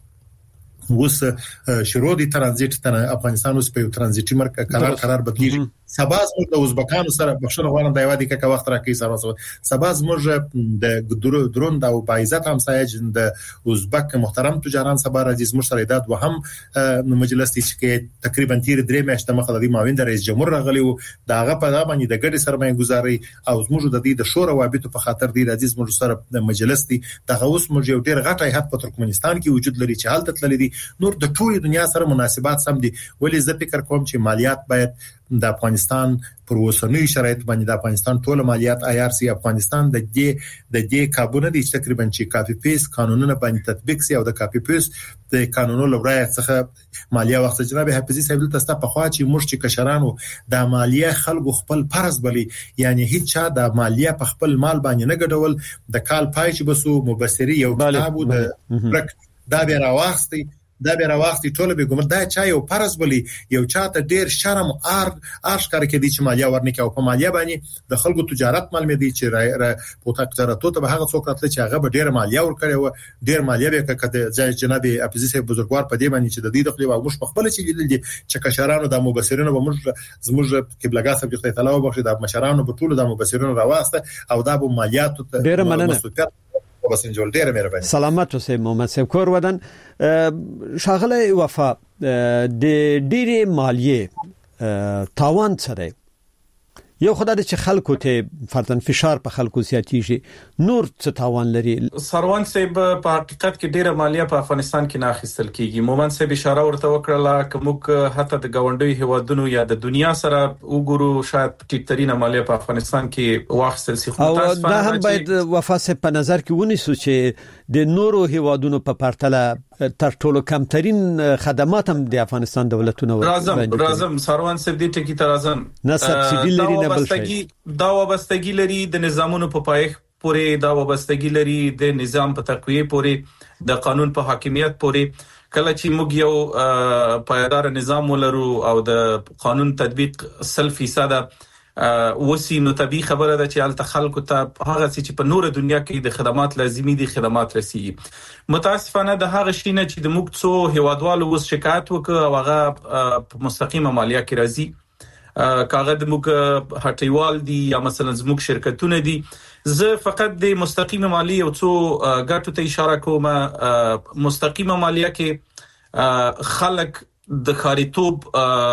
اوس شروع دي ترانزیت ته افغانستان اوس په ترانزیتي مرکز قرار قرار بدلیږي سبا زموږ د ازبکانو سره بخښنه غواړم دا یوادي که وخت راکې سره سبا زموږ د درون دا او باعزت هم سایج د ازبک محترم تجاران سبا راځي زموږ سره داد وهم مجلس چې تقریبا تیر درې میاشتې مخه د معاون رئیس جمهور راغلی و داغه په باندې د ګډي سرمایه گزاري او زموږ د دې د شورا وابطو په خاطر دی راځي زموږ سره د مجلس دی دغه اوس موږ یو ډیر غټه هیات په ترکمنستان کې وجود لري چې حالت تللی دي نور د ټولې دنیا سره مناسبات سم دي. ولې زه فکر کوم چې مالیات باید د افغانستان پر اوسنوي شرایط باندې د افغانستان ټول مالیات عیار سي. افغانستان د دې د دې کابونه دي چې تقریبا چې کاپی پیس قانونونه باندې تطبیق سي او د کاپی پیس د قانونو لورای څخه مالیه وخت جناب حفیظي صاحب تاسو په خوا چې موږ چې کشرانو د مالیه خلکو خپل فرض بلی، یعنی هیڅ چا د مالیه په خپل مال باندې نه ګډول. د کال پای چې بسو مبصری یو کتاب د دا به راوخستي دا به راوخستي ټول به ګمر دا چا یو فرض بلی، یو چاته ډیر شرم ار اشکار کې دي چې مالیه ورنکه او په مالیه باندې د خلکو تجارت مال مې دي چې په تجارتو ته به هغه څوک راتل چې هغه به ډیر مالیه ورکړي او ډیر مالیه به کړي. جناب حفیظي صاحب بزرګوار په دې باندې چې د دې دخل او مش په خپل چې لیدل دي چې کشرانو د مبصرینو به موږ زموږ قبلګا صاحب چې تعالی وبخښي د مشرانو په ټولو د مبصرینو راواسته او دا به مالیات ته ډیر مننه. بسنجول ډیره مهرباني. سلامات اوسئ محمد صاحب کور ودان. شاغله وفا د ډیره مالیه تاوان سره یو خدای چې خلکو ته فرضاً فشار په خلکو سیاتیږي نور څه تاوان لري. سروان صاحب په حقیقت کې ډیره مالیه په افغانستان کې نه اخیستل کیږي. مومن صاحب اشاره ورته وکړه چې موږ حتی د گاونډي هیوادونو یا د دنیا سره وګورو شاید ټیټرینه مالیه په افغانستان کې واخیستل شي. او دا هم باید وفاسه په نظر کې ونیسو چې د نورو هیوادونو په پرتله تر ټولو کمترین خدمات هم د افغانستان دولتونه راځم راځم سروان صاحب دې ټکی ته راځم. نه سبسيډي لري وابستګي دا وابستګي لري د نظامونو په پایښت پورې، دا وابستګي لري د نظام په تقویه پورې، د قانون په حاکمیت پورې. کله چې موږ یو پایدار نظام ولرو او د قانون تطبیق صد فیصد وسی نو طبيعي خبره ده چې الته خلکو ته هغه چې په نور دنیا کې د خدمات لازمي دي خدمات رسیږي. متاسفانه د هغه شینه چې د موږ څو هیوادوالو وس شکایت وکړ او هغه په مستقیمه مالیه کې راځي. کاغه د موږ هټیوال دي یا مثلا زموږ شرکتونه دي. زه فقط د مستقیمه مالیه او څو ګټو ته اشاره کوم. مستقیمه مالیه کې خلک د خاریتوب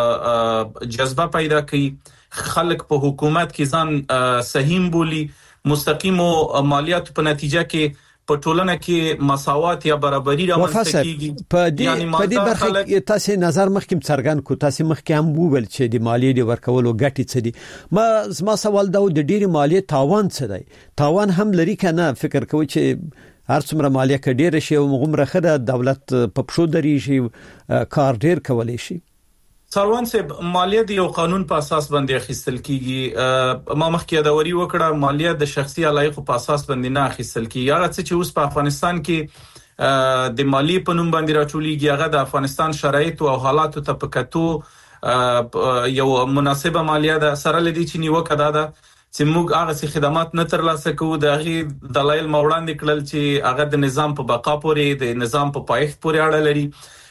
جذبه پیدا کوي، خلک په حکومت کې ځان سهیم بولی. مستقیمو مالیات په نتیجه کې په ټولنه کې مساوات یا برابرۍ رامنځته کیږي. په دې په دې برخه کې تاسو نظر مخکې څرګند کو، تاسو مخکې هم وویل چې د مالیې د ورکولو ګټې څه دي. ما زما سوال دا و د ډېری مالیې تاوان څه دی؟ تاوان هم لري کنه؟ فکر کوي چې هر څومره مالیه کډیره شي او مغمره خده دولت په پښو دري شي کار ډیر کولی شي. سروان صاحب مالیه د یو قانون په اساس باندې اخیستل کیږي. ما مخکې یادوري وکړه مالیه د شخصي علایقو په اساس باندې نه اخیستل کیږي. هغه څه چې اوس په افغانستان کې د مالی په نوم باندې راټولېږي هغه د افغانستان شرایط او حالات ته په کتو یو مناسبه مالیه ده. سره لدی چې نیوکه ده چې موږ هغه څه خدمات نه ترلاسه کوو. د هغه دلایل موړاندې کړل چې هغه د نظام په بقا پورې د نظام په پایښت پورې اړه لري.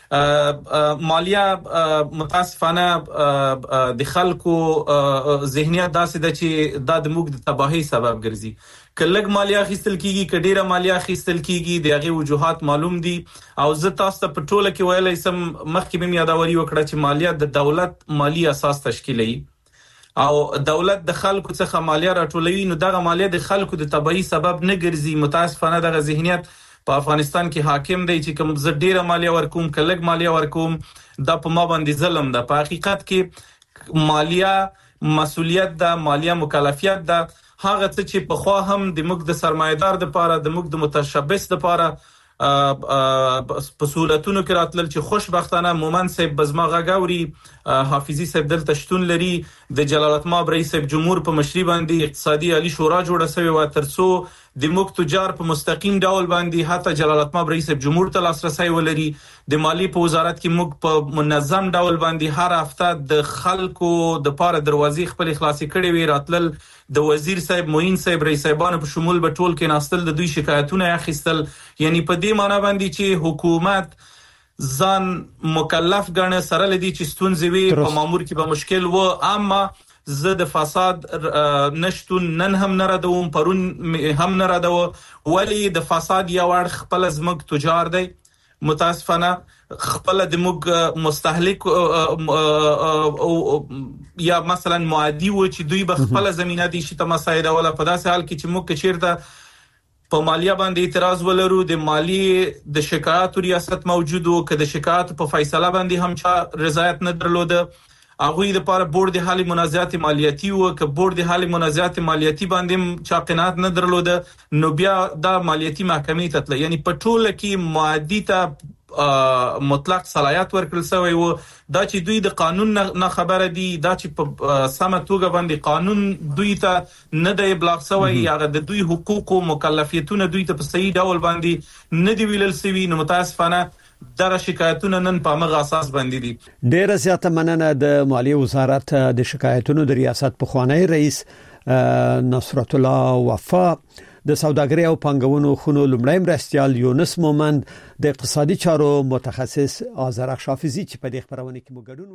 مالیه متاسفانه د خلکو ذهنیت داسې ده چې دا د موږ د تباہي سبب ګرځي. کله مالیه اخیستل کیږي کډیره مالیه اخیستل کیږي د هغه وجوهات معلوم دي او زه تاسو ته په ټوله کې ویلای سم مخکې مې یادوري وکړه چې مالیه د دولت مالی اساس تشکیلوي او دولت د خلکو څخه مالیه راټولوي. نو دغه مالیه د خلکو د تباہي سبب نه ګرځي. متاسفانه دغه ذهنیت په افغانستان کې حاکم دی چې کوم زه ډیره مالیه ورکوم کلګ مالیه ورکوم دا په ما باندې ظلم ده. په حقیقت کې مالیه مسؤلیت ده، مالیه مکلفیت ده. هغه څه چې په خوا هم د موږ د سرمایدار د پاره د موږ د متشبث د پاره په سہولتونو کې راتلل چې خوشبختانه مومن صاحب بزما غاوري حافظي صاحب دلته شتون لري. د جلالت ماب رئیس صاحب جمهور په مشري باندې اقتصادي عالی شورا جوړه شوې و ترڅو د موږ تجار په مستقیم ډول باندې حتی جلالت ماب رئیس صاحب جمهور ته لاسرسي ولري. د مالی په وزارت کې موږ په منظم ډول باندې هر هفته د خلکو د پاره دروازې خپل خلاصي کړې وي راتلل. د وزیر صاحب موین صاحب رئیس صاحبانو په شمول به ټول کې ناستل د دوی شکایتونه اخیستل. یعنی په دې معنی باندې چې حکومت ځان مکلف ګڼي سره لدی چې ستونزې وي په مامور کې به مشکل و. اما زه د فساد نشټون نن هم نه ردوم پرون هم نه ردو ولی د فساد یو اړخ خپل زمک تجار دی. متاسفانه خپل د موږ مستهلک یا مثلا معادي و چې دوی به خپل زمينه دي شي ته مساعده ولا په داسې حال کې چې موږ چیرته په مالیه باندې اعتراض ولرو د مالی د شکایت ریاست موجود او که د شکایت په فیصله باندې هم چا رضایت نه درلوده هغه د لپاره بورډ د حالي منازعات مالیاتي او که بورډ د حالي منازعات مالیاتي باندې چا قناعت نه درلوده نو بیا د مالیاتي محکمې ته تل یعنی په ټوله کې مادي ته مطلق صلاحیت ورکړل شوی و دا چې دوی د قانون نه خبره دي دا چې په سمه توګه باندې قانون دوی ته نه دی ابلاغ شوی هغه د دوی حقوق او مکلفیتونه دوی ته په صحیح ډول باندې نه دی ویلل شوی نو متاسفانه دا شکایتونه نن په مغه اساس باندې دي ډیره زیاته مننه د مالیه وزارت د شکایتونو د ریاست په خوانی رئیس نصرت الله وفا د سوداګرۍ او پنګونو خونو لمړی مرستيال یونس مومند د اقتصادي چارو متخصص آذر اخشافزی چې په دې خبرونه کې مو ګډون